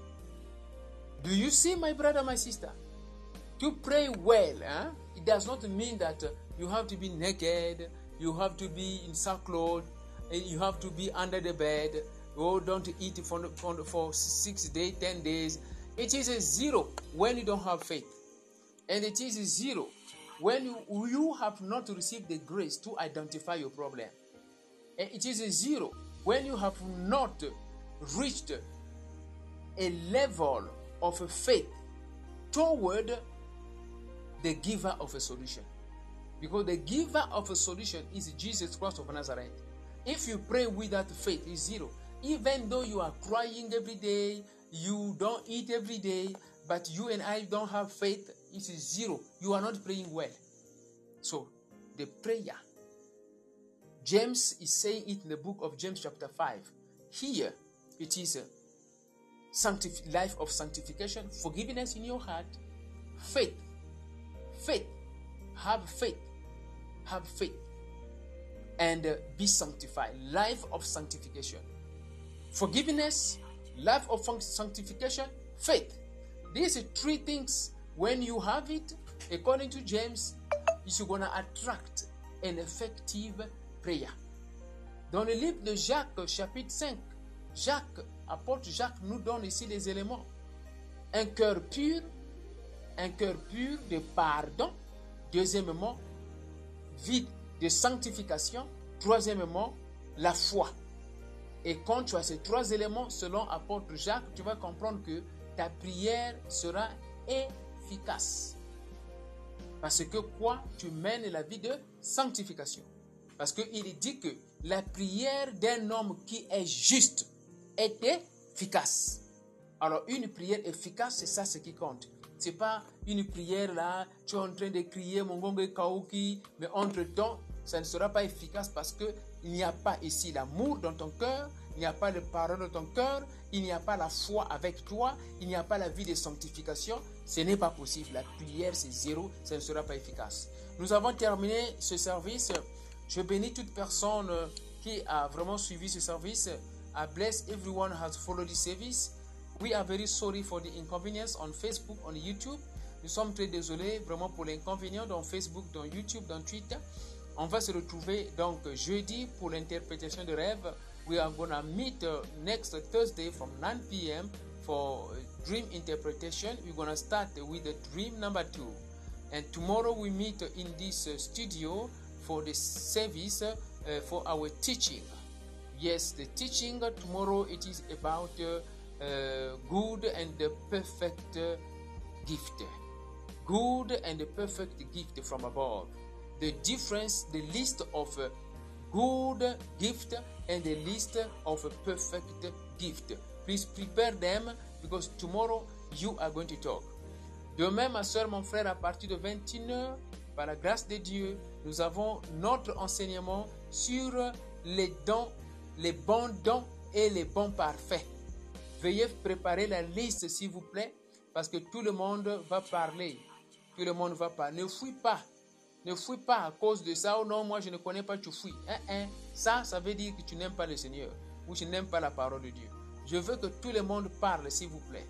Speaker 1: Do you see, my brother, my sister? To pray well, huh? It does not mean that you have to be naked, you have to be in sackcloth, you have to be under the bed, or don't eat for, for, for six days, ten days. It is a zero when you don't have faith. And it is a zero when you, you have not received the grace to identify your problem. And it is a zero when you have not reached a level of faith toward the giver of a solution. Because the giver of a solution is Jesus Christ of Nazareth. If you pray without faith, it's zero. Even though you are crying every day, you don't eat every day, but you and I don't have faith, it is zero. You are not praying well. So, the prayer, James is saying it in the book of James chapter five. Here, it is a sanctif- life of sanctification, forgiveness in your heart, faith, faith, have faith, have faith, and uh, be sanctified, life of sanctification. Forgiveness, life of sanctification, faith. These are three things. When you have it, according to James, you're going to attract an effective prayer. Dans le livre de Jacques, chapitre cinq, Jacques, apôtre Jacques nous donne ici les éléments. Un cœur pur, un cœur pur de pardon. Deuxièmement, vide de sanctification. Troisièmement, la foi. Et quand tu as ces trois éléments, selon apôtre Jacques, tu vas comprendre que ta prière sera efficace. Parce que quoi? Tu mènes la vie de sanctification. Parce qu'il dit que la prière d'un homme qui est juste est efficace. Alors une prière efficace, c'est ça ce qui compte. C'est pas une prière là, tu es en train de crier Mongongo Kauki, mais entre-temps, ça ne sera pas efficace parce que il n'y a pas ici l'amour dans ton cœur, il n'y a pas le pardon dans ton cœur, il n'y a pas la foi avec toi, il n'y a pas la vie de sanctification. Ce n'est pas possible. La prière, c'est zéro, ça ne sera pas efficace. Nous avons terminé ce service. Je bénis toute personne qui a vraiment suivi ce service. I bless everyone who has followed the service. We are very sorry for the inconvenience on Facebook, on YouTube. Nous sommes très désolés vraiment pour l'inconvénient dans Facebook, dans YouTube, dans Twitter. On va se retrouver donc jeudi pour l'interprétation de rêves. We are going to meet uh, next Thursday from nine p.m. for dream interpretation. We're going to start with the dream number two. And tomorrow we meet in this uh, studio for the service uh, for our teaching. Yes, the teaching uh, tomorrow it is about uh, uh, good and the perfect uh, gift. Good and the perfect gift from above. The difference, the list of uh, good gift and the list of a perfect gift. Please prepare them because tomorrow you are going to talk. Demain, ma soeur, mon frère, à partir de vingt et une heures, par la grâce de Dieu, nous avons notre enseignement sur les dons, les bons dons et les bons parfaits. Veuillez préparer la liste, s'il vous plaît, parce que tout le monde va parler. Tout le monde va parler. Ne fuis pas. Ne fuis pas à cause de ça. Oh non, moi je ne connais pas, tu fuis. Hein, hein. Ça, ça veut dire que tu n'aimes pas le Seigneur ou tu n'aimes pas la parole de Dieu. Je veux que tout le monde parle, s'il vous plaît.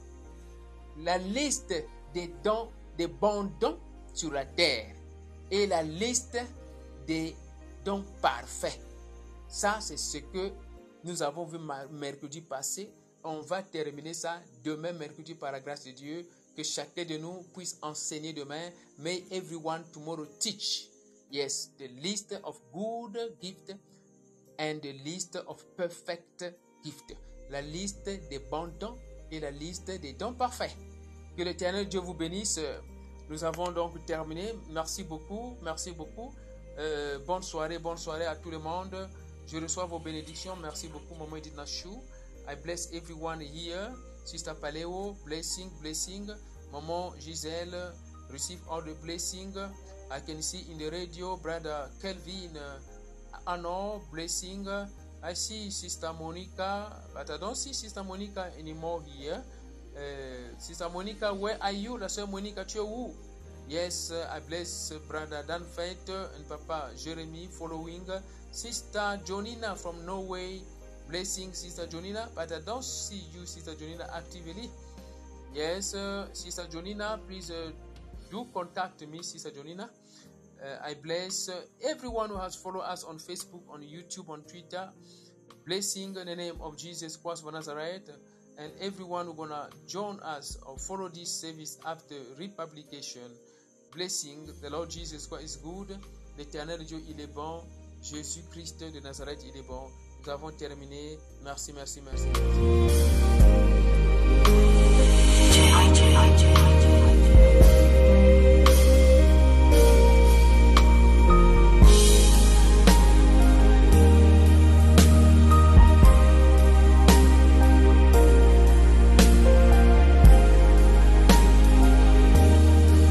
Speaker 1: La liste des dons, des bons dons sur la terre et la liste des dons parfaits. Ça, c'est ce que nous avons vu mercredi passé. On va terminer ça demain, mercredi, par la grâce de Dieu. Que chacun de nous puisse enseigner demain. May everyone tomorrow teach. Yes, the list of good gift and the list of perfect gift. La liste des bons dons et la liste des dons parfaits. Que l'Éternel Dieu vous bénisse. Nous avons donc terminé. Merci beaucoup. Merci beaucoup. Euh, bonne soirée. Bonne soirée à tout le monde. Je reçois vos bénédictions. Merci beaucoup, Maman Edith Nachou. I bless everyone here. Sister Paleo, blessing, blessing. Maman Giselle, receive all the blessing. I can see in the radio, Brother Kelvin, uh, Anno, blessing. I see Sister Monica, but I don't see Sister Monica anymore here. Uh, Sister Monica, where are you? La sœur Monica, tu es où? Yes, uh, I bless uh, Brother Dan Fate and Papa Jeremy following. Sister Jonina from Norway, blessing Sister Jonina, but I don't see you, Sister Jonina, actively. Yes, uh, Sister Jonina, please uh, do contact me, Sister Jonina. Uh, I bless uh, everyone who has followed us on Facebook, on YouTube, on Twitter. Blessing in the name of Jesus Christ of Nazareth. And everyone who's going to join us or follow this service after republication. Blessing, the Lord Jesus Christ is good. L'Éternel Dieu, il est bon. Jésus-Christ de Nazareth, il est bon. Nous avons terminé. Merci, merci, merci. merci.